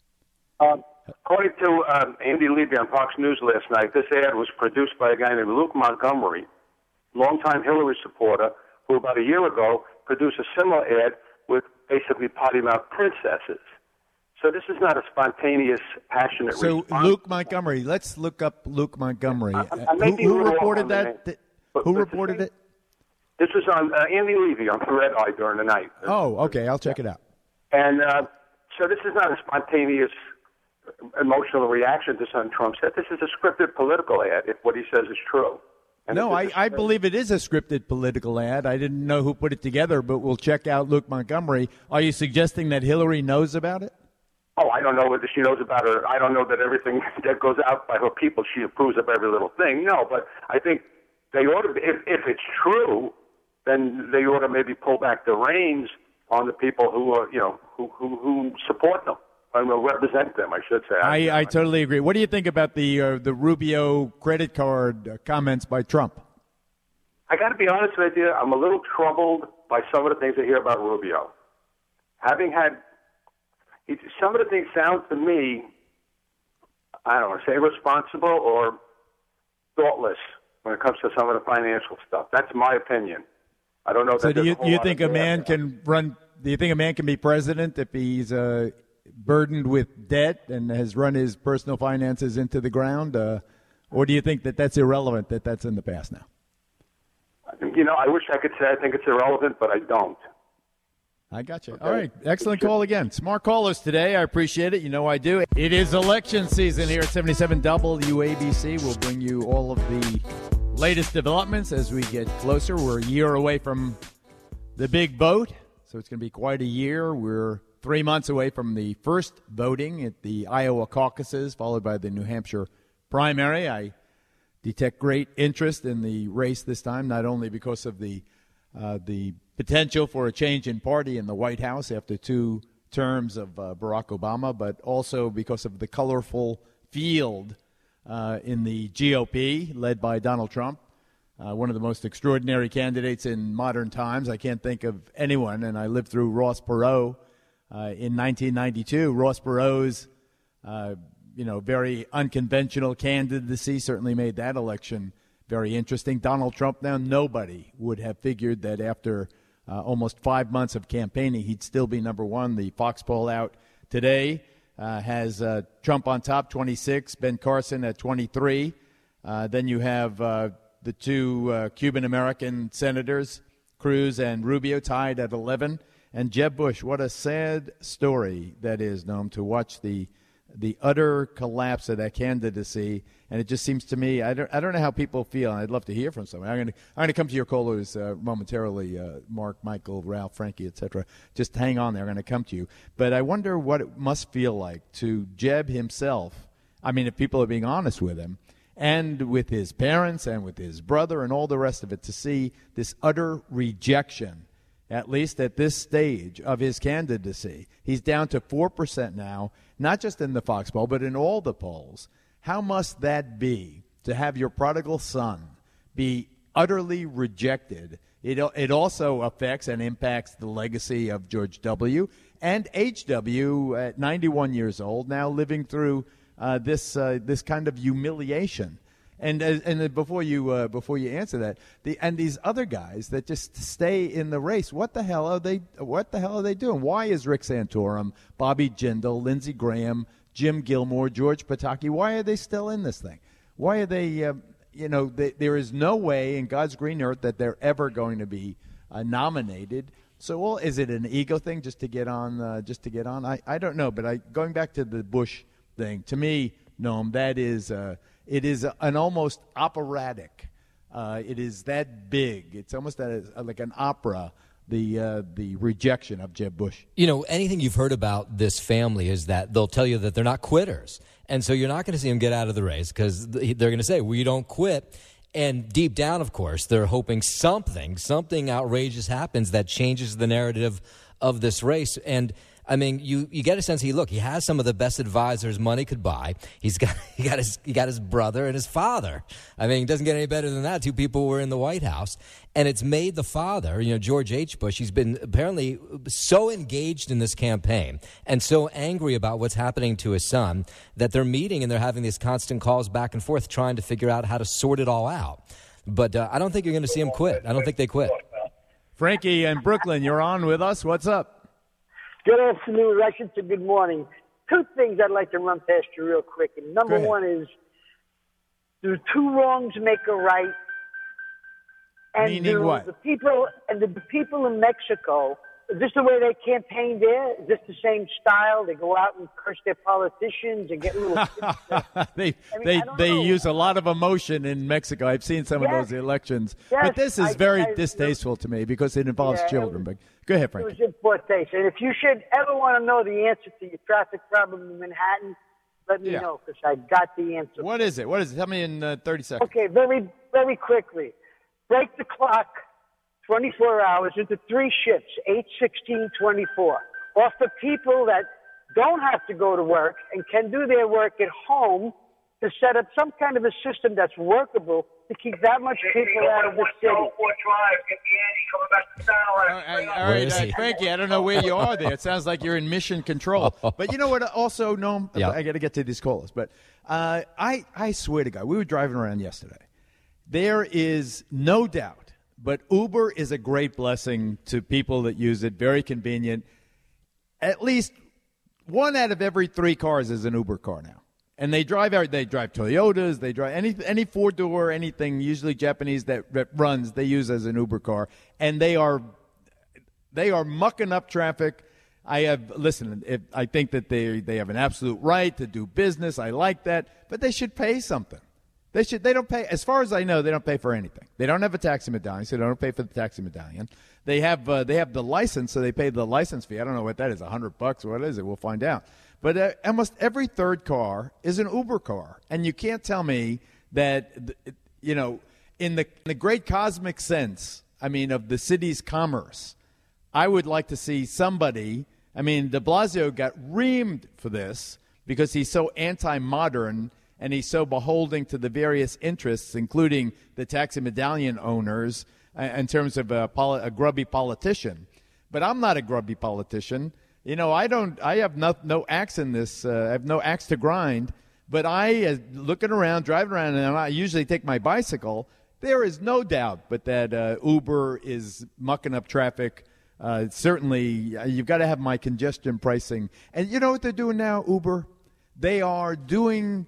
Um, according to um, Andy Levy on Fox News last night, this ad was produced by a guy named Luke Montgomery, longtime Hillary supporter, who about a year ago produced a similar ad with basically potty mouth princesses. So this is not a spontaneous, passionate So response. Luke Montgomery, let's look up Luke Montgomery. I- I Uh, may who be a who little off reported on the that? name. Th- But- Who but the reported thing- it? This was on uh, Andy Levy on Red Eye during the night. Oh, okay. I'll check it out. And uh, so this is not a spontaneous emotional reaction to something Trump said. This is a scripted political ad if what he says is true. And No, if I, I believe it is a scripted political ad. I didn't know who put it together, but we'll check out Luke Montgomery. Are you suggesting that Hillary knows about it? Oh, I don't know whether she knows about it. I don't know that everything that goes out by her people, she approves of every little thing. No, but I think they ought to, be, if, if it's true, then they ought to maybe pull back the reins on the people who are, you know, who, who, who support them. I will represent them, I should say. I, I totally agree. What do you think about the uh, the Rubio credit card uh, comments by Trump? I got to be honest with you, I'm a little troubled by some of the things I hear about Rubio. Having had, it, some of the things sound to me, I don't want to say irresponsible or thoughtless when it comes to some of the financial stuff. That's my opinion. I don't know. So that do there's you, a whole you lot think of a man can run? Do you think a man can be president if he's uh, burdened with debt and has run his personal finances into the ground, uh, or do you think that that's irrelevant? That that's in the past now. You know, I wish I could say I think it's irrelevant, but I don't. I got you. All right. Excellent call again. Smart callers today. I appreciate it. You know I do. It is election season here at seventy-seven W A B C. We'll bring you all of the latest developments as we get closer. We're a year away from the big vote, so it's going to be quite a year. We're three months away from the first voting at the Iowa caucuses, followed by the New Hampshire primary. I detect great interest in the race this time, not only because of the uh, the potential for a change in party in the White House after two terms of uh, Barack Obama, but also because of the colorful field uh, in the G O P led by Donald Trump, uh, one of the most extraordinary candidates in modern times. I can't think of anyone, and I lived through Ross Perot uh, in nineteen ninety-two. Ross Perot's uh, you know, very unconventional candidacy certainly made that election very interesting. Donald Trump, now nobody would have figured that after uh, almost five months of campaigning, he'd still be number one. The Fox poll out today uh, has uh, Trump on top, twenty-six, Ben Carson at twenty-three. Uh, then you have uh, the two uh, Cuban-American senators, Cruz and Rubio, tied at eleven. And Jeb Bush, what a sad story that is, Noam, to watch the the utter collapse of that candidacy. And it just seems to me, I don't I don't know how people feel, and I'd love to hear from someone. I'm going to I'm going to come to your callers uh, momentarily, uh, Mark, Michael, Ralph, Frankie, et cetera. Just hang on there. I'm going to come to you. But I wonder what it must feel like to Jeb himself. I mean, if people are being honest with him, and with his parents and with his brother and all the rest of it, to see this utter rejection, at least at this stage of his candidacy. He's down to four percent now, not just in the Fox poll, but in all the polls. How must that be to have your prodigal son be utterly rejected? It, it also affects and impacts the legacy of George W. and H W at ninety-one years old, now living through uh, this uh, this kind of humiliation. And uh, and before you uh, before you answer that, the and these other guys that just stay in the race, what the hell are they? What the hell are they doing? Why is Rick Santorum, Bobby Jindal, Lindsey Graham, Jim Gilmore, George Pataki? Why are they still in this thing? Why are they? Uh, you know, they, there is no way in God's green earth that they're ever going to be uh, nominated. So, well, is it an ego thing just to get on? Uh, just to get on? I, I don't know. But I going back to the Bush thing, to me, Noam, that is. Uh, It is an almost operatic. Uh, it is that big. It's almost a, like an opera, the uh, the rejection of Jeb Bush. You know, anything you've heard about this family is that they'll tell you that they're not quitters. And so you're not going to see them get out of the race because they're going to say, we don't quit. And deep down, of course, they're hoping something, something outrageous happens that changes the narrative of this race. And I mean, you, you get a sense he look he has some of the best advisors money could buy. He's got he got his he got his brother and his father. I mean, it doesn't get any better than that. Two people were in the White House, and it's made the father, you know, George H. Bush. He's been apparently so engaged in this campaign and so angry about what's happening to his son that they're meeting and they're having these constant calls back and forth, trying to figure out how to sort it all out. But uh, I don't think you're going to see him quit. I don't think they quit. Frankie in Brooklyn, you're on with us. What's up? Good afternoon, Russians, and good morning. Two things I'd like to run past you real quick. And number one is, do two wrongs make a right? And Meaning do what? The people and the, the people in Mexico, is this the way they campaign there? Is this the same style? They go out and curse their politicians and get little. they I mean, they I don't they know. use a lot of emotion in Mexico. I've seen some Yes. of those elections, Yes, but this is I- very I- distasteful to me because it involves Yeah, it children. was- But go ahead, It Frankie. was in poor taste. And if you should ever want to know the answer to your traffic problem in Manhattan, let me Yeah. know, because I got the answer. What is it? What is it? Tell me in uh, thirty seconds. Okay, very, very quickly. Break the clock twenty-four hours into three shifts, eight, sixteen, twenty-four. Offer people that don't have to go to work and can do their work at home to set up some kind of a system that's workable to keep that much people out of the city. All right, all right, uh, Frankie, I don't know where you are there. It sounds like you're in mission control. But you know what? Also, no, Yeah. I got to get to these callers. But uh, I, I swear to God, we were driving around yesterday. There is no doubt, but Uber is a great blessing to people that use it. Very convenient. At least one out of every three cars is an Uber car now. And they drive they drive Toyotas, they drive any any four door, anything, usually Japanese that, that runs, they use as an Uber car, and they are they are mucking up traffic. I have listen. If, I think that they they have an absolute right to do business. I like that, but they should pay something. They should. They don't pay. As far as I know, they don't pay for anything. They don't have a taxi medallion, so they don't pay for the taxi medallion. They have uh, they have the license, so they pay the license fee. I don't know what that is, a hundred bucks. What is it? We'll find out. But uh, almost every third car is an Uber car, and you can't tell me that you know in the in the great cosmic sense. I mean, of the city's commerce, I would like to see somebody. I mean, De Blasio got reamed for this because he's so anti-modern. And he's so beholden to the various interests, including the taxi medallion owners, uh, in terms of a, poli- a grubby politician. But I'm not a grubby politician. You know, I don't. I have no, no axe in this. Uh, I have no axe to grind. But I, uh, looking around, driving around, and I usually take my bicycle. There is no doubt, but that uh, Uber is mucking up traffic. Uh, certainly, uh, you've got to have my congestion pricing. And you know what they're doing now, Uber? They are doing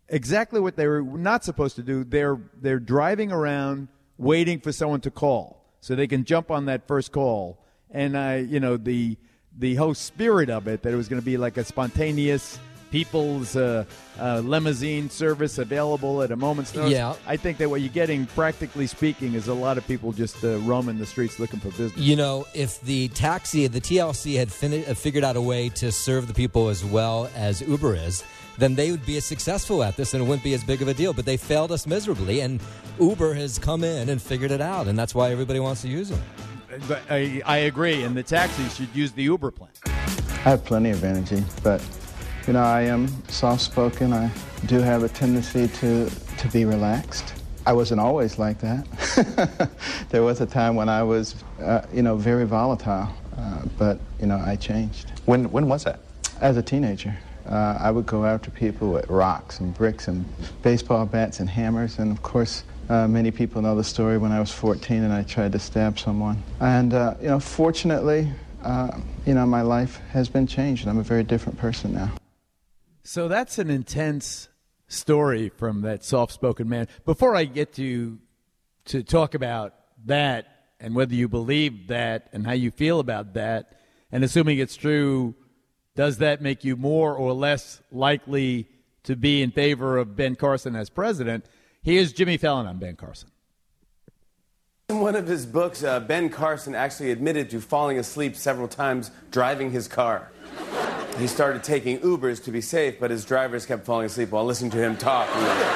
exactly what they were not supposed to do. They're they're driving around waiting for someone to call so they can jump on that first call. And uh, you know the the whole spirit of it, that it was going to be like a spontaneous people's uh, uh, limousine service available at a moment's notice. Yeah. I think that what you're getting, practically speaking, is a lot of people just uh, roaming the streets looking for business. You know, if the taxi, the T L C had fin- figured out a way to serve the people as well as Uber is, then they would be as successful at this and it wouldn't be as big of a deal. But they failed us miserably, and Uber has come in and figured it out, and that's why everybody wants to use them. But I, I agree, and the taxis should use the Uber plan. I have plenty of energy, but, you know, I am soft-spoken. I do have a tendency to, to be relaxed. I wasn't always like that. There was a time when I was, uh, you know, very volatile, uh, but, you know, I changed. When, when was that? As a teenager. Uh, I would go after people with rocks and bricks and baseball bats and hammers, and, of course, Uh, many people know the story when I was fourteen and I tried to stab someone. And, uh, you know, fortunately, uh, you know, my life has been changed and I'm a very different person now. So that's an intense story from that soft-spoken man. Before I get to to talk about that and whether you believe that and how you feel about that, and assuming it's true, does that make you more or less likely to be in favor of Ben Carson as president? Here's Jimmy Fallon on Ben Carson. In one of his books, uh, Ben Carson actually admitted to falling asleep several times driving his car. He started taking Ubers to be safe, but his drivers kept falling asleep while listening to him talk.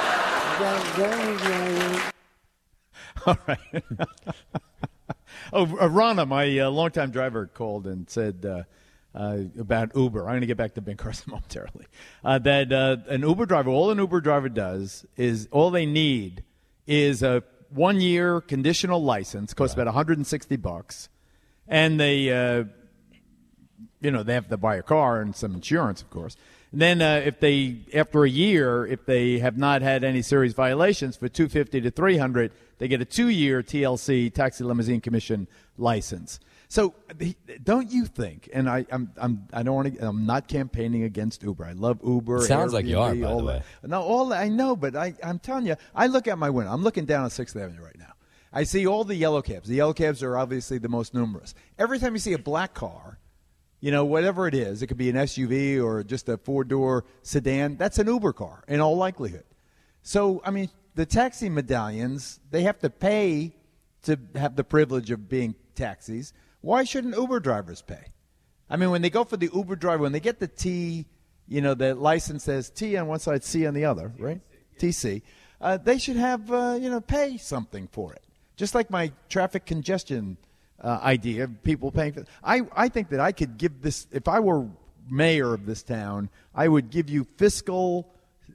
All right. oh, uh, Rana, my uh, longtime driver, called and said uh, uh, about Uber. I'm going to get back to Ben Carson momentarily. Uh, that uh, an Uber driver, all an Uber driver does is all they need is a one-year conditional license, costs about one hundred sixty bucks, and they, uh, you know, they have to buy a car and some insurance, of course. And then uh, if they, after a year, if they have not had any serious violations, for two hundred fifty to three hundred, they get a two-year T L C, Taxi Limousine Commission license. So don't you think? And I, I'm, I'm, I don't want to. I'm not campaigning against Uber. I love Uber. Sounds Airbnb, like you are, by all the way. that. No, all that, I know, but I, I'm telling you, I look out my window. I'm looking down on Sixth Avenue right now. I see all the yellow cabs. The yellow cabs are obviously the most numerous. Every time you see a black car, you know, whatever it is, it could be an S U V or just a four-door sedan. That's an Uber car in all likelihood. So, I mean, the taxi medallions, they have to pay to have the privilege of being taxis. Why shouldn't Uber drivers pay? I mean, when they go for the Uber driver, when they get the T, you know, the license says T on one side, C on the other, right? T C. Uh, they should have, uh, you know, pay something for it. Just like my traffic congestion uh, idea of people paying for it. I, I think that I could give this, if I were mayor of this town, I would give you fiscal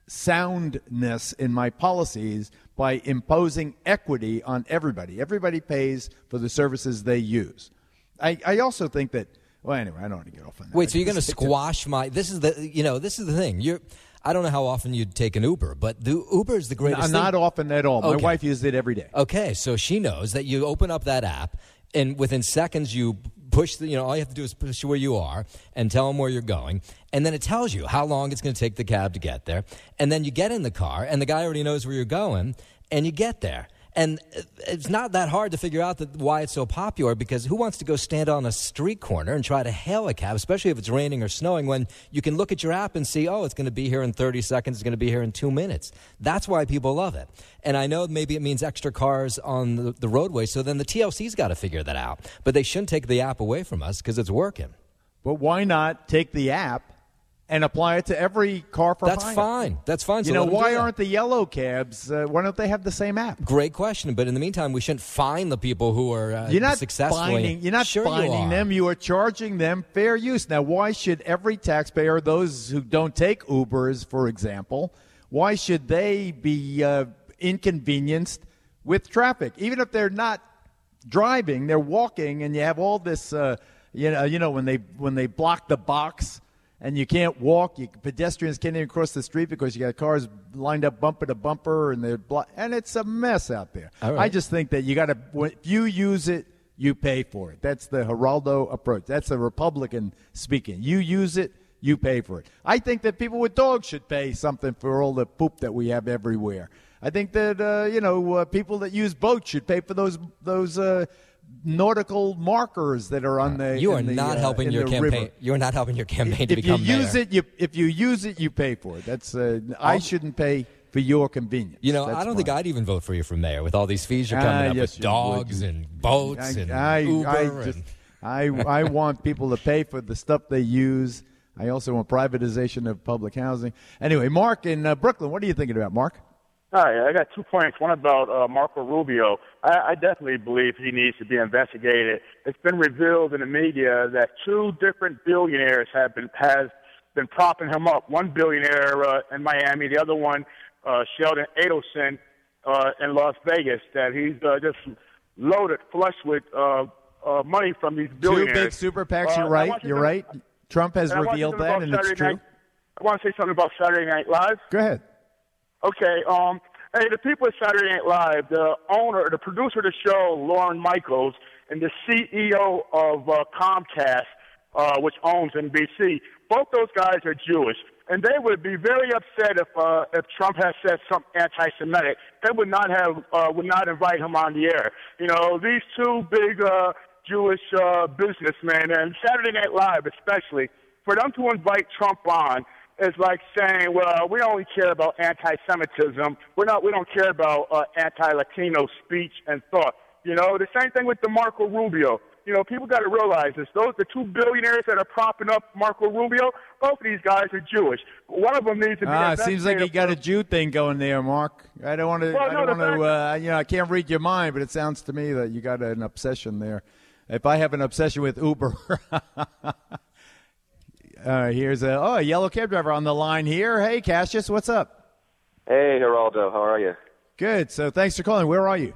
soundness in my policies by imposing equity on everybody. Everybody pays for the services they use. I, I also think that, well, anyway, I don't want to get off on that. Wait, so you're going to squash my, this is the, you know, this is the thing. You're, I don't know how often you'd take an Uber, but the Uber is the greatest no, thing. Not often at all. My Okay. wife uses it every day. Okay, so she knows that you open up that app, and within seconds you push the, you know, all you have to do is push where you are and tell them where you're going, and then it tells you how long it's going to take the cab to get there, and then you get in the car, and the guy already knows where you're going, and you get there. And it's not that hard to figure out that why it's so popular, because who wants to go stand on a street corner and try to hail a cab, especially if it's raining or snowing, when you can look at your app and see, oh, it's going to be here in thirty seconds, it's going to be here in two minutes. That's why people love it. And I know maybe it means extra cars on the, the roadway, so then the T L C's got to figure that out. But they shouldn't take the app away from us because it's working. But why not take the app and apply it to every car for That's hire? fine. That's fine. So You know, let them do why that. aren't the yellow cabs, uh, why don't they have the same app? Great question. But in the meantime, we shouldn't fine the people who are uh, You're not successfully. finding, you're not Sure finding you are. them. You are charging them fair use. Now, why should every taxpayer, those who don't take Ubers, for example, why should they be uh, inconvenienced with traffic? Even if they're not driving, they're walking, and you have all this, uh, you know, you know, when they when they block the box and you can't walk, you, pedestrians can't even cross the street because you got cars lined up bumper to bumper, and they're blo- and it's a mess out there. All right. I just think that you got to, if you use it, you pay for it. That's the Geraldo approach. That's the Republican speaking. You use it, you pay for it. I think that people with dogs should pay something for all the poop that we have everywhere. I think that uh, you know uh, people that use boats should pay for those those uh, nautical markers that are on the. You are in the, not uh, helping in your the campaign. river. You are not helping your campaign If to become you use mayor. it, you if you use it, you pay for it. That's uh, I shouldn't pay for your convenience. You know, That's I don't fine. think I'd even vote for you for mayor with all these fees you're coming Ah, up yes, with you dogs would. and boats I, and I, Uber. I, and, just, I, I want people to pay for the stuff they use. I also want privatization of public housing. Anyway, Mark in uh, Brooklyn, what are you thinking about, Mark? Hi, I got two points. One about uh, Marco Rubio. I, I definitely believe he needs to be investigated. It's been revealed in the media that two different billionaires have been has been propping him up. One billionaire uh, in Miami, the other one, uh, Sheldon Adelson, uh, in Las Vegas. That he's uh, just loaded, flush with uh, uh, money from these billionaires. Two big super PACs. Uh, You're I right. want to You're know- right. Trump has and I want to revealed say that, something and about it's Saturday true. Night- I want to say something about Saturday Night Live. Go ahead. Okay, um, hey, the people at Saturday Night Live, the owner, the producer of the show, Lauren Michaels, and the C E O of uh, Comcast, uh, which owns N B C, both those guys are Jewish. And they would be very upset if uh, if Trump had said something anti-Semitic. They would not have uh, would not invite him on the air. You know, these two big uh, Jewish uh, businessmen, and Saturday Night Live especially, for them to invite Trump on is like saying, well, we only care about anti-Semitism. We're not. We don't care about uh, anti-Latino speech and thought. You know, the same thing with DeMarco Rubio. You know, people got to realize this. Those the two billionaires that are propping up Marco Rubio. Both of these guys are Jewish. One of them needs to be. Ah, it seems like you investigated got a Jew thing going there, Mark. I don't want to. Well, I no, don't the want to. fact- Uh, you know, I can't read your mind, but it sounds to me that you got an obsession there. If I have an obsession with Uber, uh, here's a oh a yellow cab driver on the line here. Hey, Cassius, what's up? Hey, Geraldo, how are you? Good. So thanks for calling. Where are you?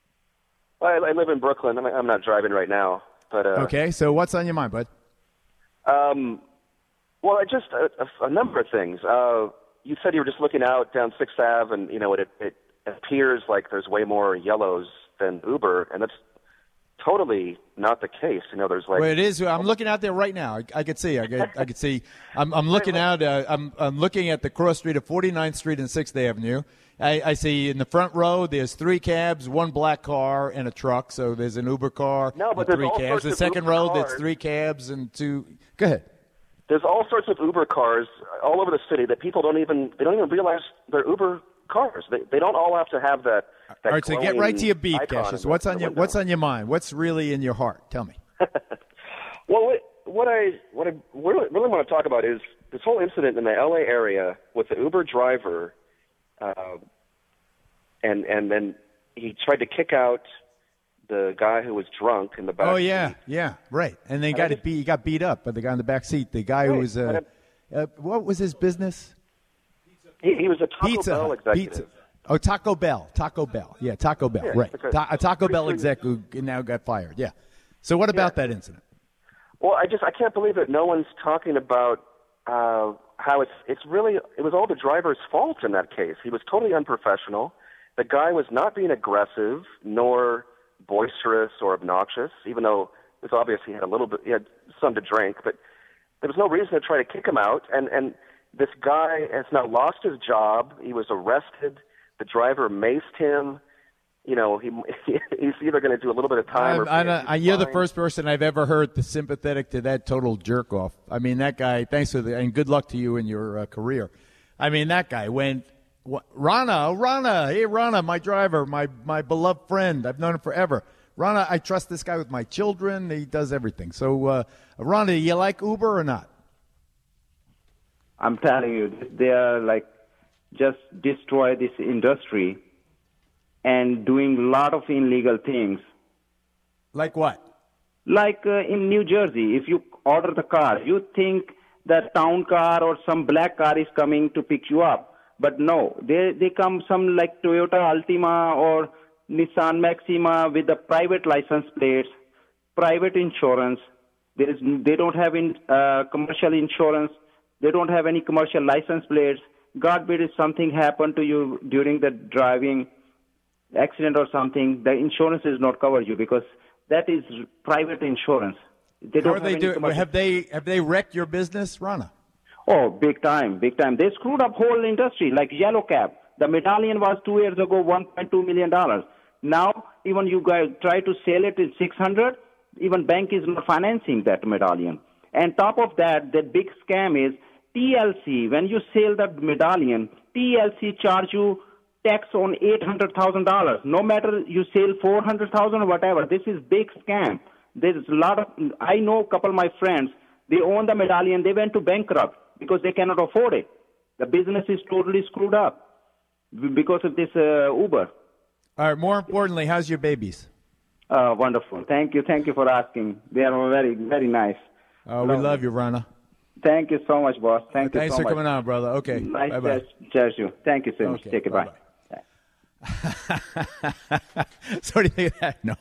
I, I live in Brooklyn. I'm, I'm not driving right now, but uh, Okay. So what's on your mind, bud? Um, well, I just a, a, a number of things. Uh, you said you were just looking out down Sixth Ave, and you know it, it appears like there's way more yellows than Uber, and that's totally not the case. You know, there's like Well, it is. I'm looking out there right now. I, I could see. I could, I could see. I'm, I'm looking out. Uh, I'm, I'm looking at the cross street of forty-ninth Street and sixth Avenue. I, I see in the front row there's three cabs, one black car, and a truck. So there's an Uber car No, but and there's three all cabs. sorts The of second Uber row cars. there's three cabs and two. Go ahead. there's all sorts of Uber cars all over the city that people don't even they don't even realize they're Uber cars. They they don't all have to have that. that All right. So get glowing right to your beef, icon Cassius. in the- What's in on the your window. What's on your mind? What's really in your heart? Tell me. Well, what, what I what I really, really want to talk about is this whole incident in the L A area with the Uber driver, uh, and and then he tried to kick out the guy who was drunk in the back. Oh yeah, yeah, right. And then And got I it beat. He got beat up by the guy in the back seat. The guy who Right. was. Uh, And uh, what was his business? He, he was a Taco Pizza Bell Hut. executive. Pizza. Oh, Taco Bell. Taco Bell. Yeah, Taco Bell. Yeah, right. okay. Ta- a Taco Bell Pretty exec who now got fired. Yeah. So what about that incident? Well, I just I can't believe that no one's talking about uh, how it's it's really it was all the driver's fault in that case. He was totally unprofessional. The guy was not being aggressive nor boisterous or obnoxious, even though it was obvious he had a little bit he had some to drink, but there was no reason to try to kick him out. And and this guy has now lost his job. He was arrested. The driver maced him. You know, he he's either going to do a little bit of time I'm, or I'm not- I, you're the fine. first person I've ever heard that's sympathetic to that total jerk off. I mean, that guy. Thanks for the and good luck to you in your uh, career. I mean, that guy went. What, Rana, oh, Rana, hey Rana, my driver, my my beloved friend. I've known him forever. Rana, I trust this guy with my children. He does everything. So, uh, Rana, you like Uber or not? I'm telling you, they are like just destroy this industry and doing a lot of illegal things. Like what? Like uh, in New Jersey, if you order the car, you think that town car or some black car is coming to pick you up. But no, they they come some like Toyota Altima or Nissan Maxima with the private license plates, private insurance. There is they don't have in, uh, commercial insurance. They don't have any commercial license plates. God forbid if something happened to you during the driving accident or something, the insurance is not cover you because that is private insurance. They How don't are have they any doing? commercial- Have they have they wrecked your business, Rana? Oh, big time, big time. They screwed up whole industry, like Yellow Cab. The medallion was two years ago one point two million dollars. Now, even you guys try to sell it at six hundred, even bank is not financing that medallion. And top of that, the big scam is T L C. When you sell that medallion, T L C charge you tax on eight hundred thousand dollars. No matter you sell four hundred thousand dollars or whatever, this is big scam. There's a lot of, I know a couple of my friends, they own the medallion, they went to bankrupt because they cannot afford it. The business is totally screwed up because of this uh, Uber. All right, more importantly, how's your babies? Uh, wonderful. Thank you. Thank you for asking. They are very, very nice. Uh, we love you, Rana. Thank you so much, boss. Thank you Thanks so for much. coming on, brother. Okay. Nice Bye-bye. to judge you. Thank you so much. Okay, Take it. Bye. bye-bye. So what do you think of that? No.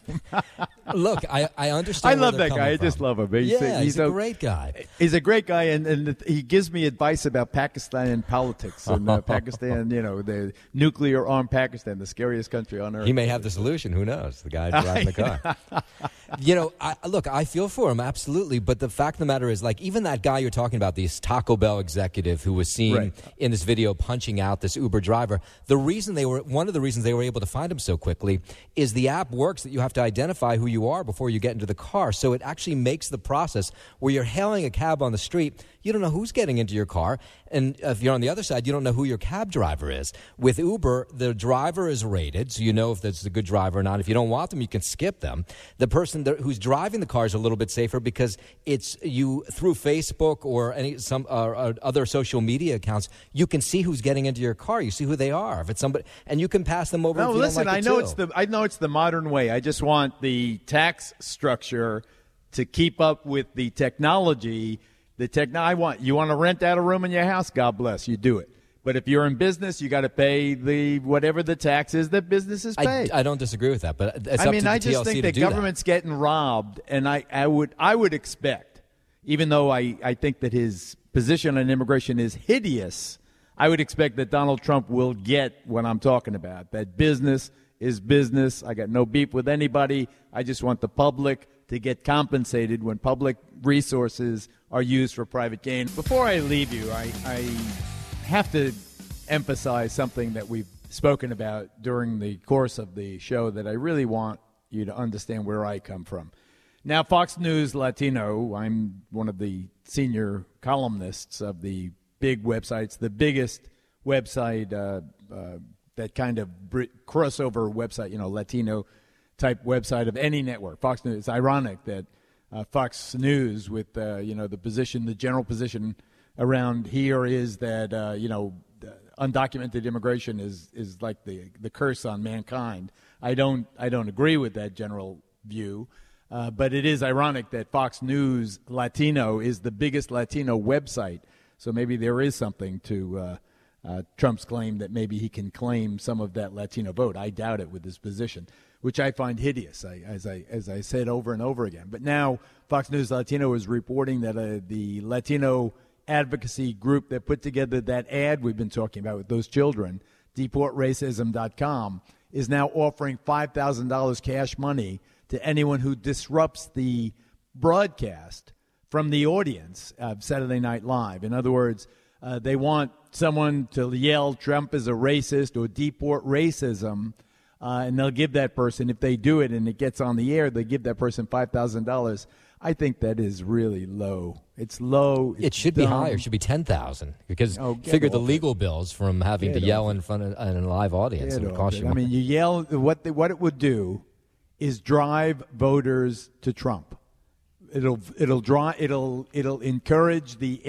Look, I, I understand. I where love they're that guy. I coming just from. love him. He's, yeah, he's, a so- great guy. He's a great guy, and, and he gives me advice about Pakistan and politics. And uh, Pakistan, you know, the nuclear armed Pakistan, the scariest country on earth. He may have the solution. Who knows? The guy driving the car. You know, I, look, I feel for him, absolutely. But the fact of the matter is, like, even that guy you're talking about, this Taco Bell executive who was seen Right. in this video punching out this Uber driver, the reason they were, one of the reasons they were able to find him so quickly is the app works that you have to identify who you are before you get into the car. So it actually makes the process where you're hailing a cab on the street, you don't know who's getting into your car. And if you're on the other side, you don't know who your cab driver is. With Uber, the driver is rated, so you know if that's a good driver or not. If you don't want them, you can skip them. The person that, who's driving the car is a little bit safer because it's you through Facebook or any some uh, uh, other social media accounts, you can see who's getting into your car. You see who they are. If it's somebody, and you can pass them over. No, if you listen. don't like I it know too. it's the I know it's the modern way. I just want the tax structure to keep up with the technology. The techno. I want you want to rent out a room in your house. God bless you. Do it. But if you're in business, you got to pay the whatever the tax is that businesses pay. I, I don't disagree with that, but it's I up mean, to the I T L just C think to that do government's getting robbed, and I, I would I would expect, even though I, I think that his position on immigration is hideous, I would expect that Donald Trump will get what I'm talking about. That business is business. I got no beef with anybody. I just want the public to get compensated when public resources are used for private gain. Before I leave you, I, I have to emphasize something that we've spoken about during the course of the show that I really want you to understand where I come from. Now, Fox News Latino, I'm one of the senior columnists of the big websites, the biggest website, uh, uh, that kind of br- crossover website, you know, Latino type website of any network. Fox News. It's ironic that uh, Fox News, with uh, you know the position, the general position around here is that uh, you know undocumented immigration is is like the the curse on mankind. I don't I don't agree with that general view, uh, but it is ironic that Fox News Latino is the biggest Latino website. So maybe there is something to uh, uh, Trump's claim that maybe he can claim some of that Latino vote. I doubt it with his position, which I find hideous, I, as I as I said over and over again. But now Fox News Latino is reporting that uh, the Latino advocacy group that put together that ad we've been talking about with those children, deport racism dot com, is now offering five thousand dollars cash money to anyone who disrupts the broadcast from the audience of Saturday Night Live. In other words, uh, they want someone to yell Trump is a racist or deport racism, uh, and they'll give that person, if they do it and it gets on the air, they give that person five thousand dollars. I think that is really low. It's low. It's it should be dumb. higher. It should be ten thousand because Oh, get figure the off legal bills from having Get to yell off in front of in a live audience. Get It would off cost it. you I money. mean, you yell. What the, what it would do is drive voters to Trump. It'll it'll draw. It'll it'll encourage the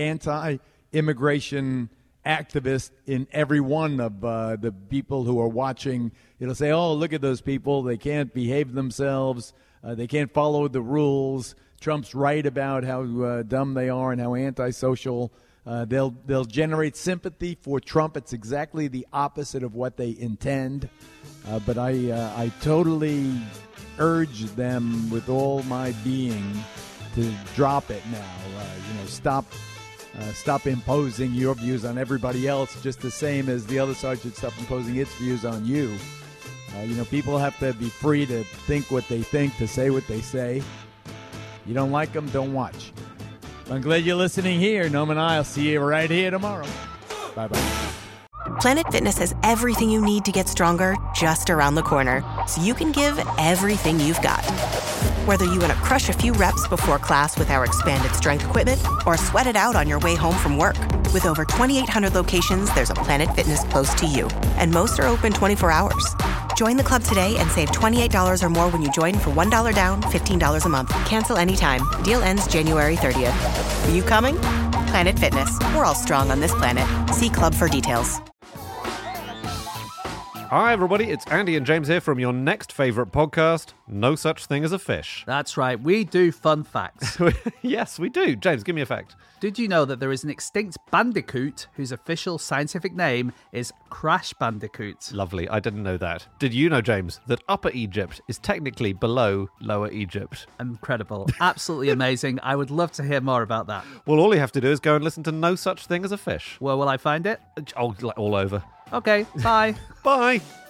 anti-immigration activists in every one of uh, the people who are watching. It'll say, "Oh, look at those people. They can't behave themselves. Uh, they can't follow the rules. Trump's right about how uh, dumb they are and how antisocial." Uh, they'll they'll generate sympathy for Trump. It's exactly the opposite of what they intend. Uh, but I uh, I totally urge them with all my being to drop it now. Uh, you know, stop uh, stop imposing your views on everybody else, just the same as the other side should stop imposing its views on you. Uh, you know, people have to be free to think what they think, to say what they say. You don't like them, don't watch. I'm glad you're listening here. Norm and I will see you right here tomorrow. Bye-bye. Planet Fitness has everything you need to get stronger just around the corner, so you can give everything you've got. Whether you want to crush a few reps before class with our expanded strength equipment or sweat it out on your way home from work. With over twenty-eight hundred locations, there's a Planet Fitness close to you, and most are open twenty-four hours. Join the club today and save twenty-eight dollars or more when you join for one dollar down, fifteen dollars a month. Cancel anytime. Deal ends January thirtieth. Are you coming? Planet Fitness. We're all strong on this planet. See club for details. Hi, everybody. It's Andy and James here from your next favourite podcast, No Such Thing as a Fish. That's right. We do fun facts. Yes, we do. James, give me a fact. Did you know that there is an extinct bandicoot whose official scientific name is Crash Bandicoot? Lovely. I didn't know that. Did you know, James, that Upper Egypt is technically below Lower Egypt? Incredible. Absolutely amazing. I would love to hear more about that. Well, all you have to do is go and listen to No Such Thing as a Fish. Where will I find it? Oh, like all over. Okay, bye. Bye.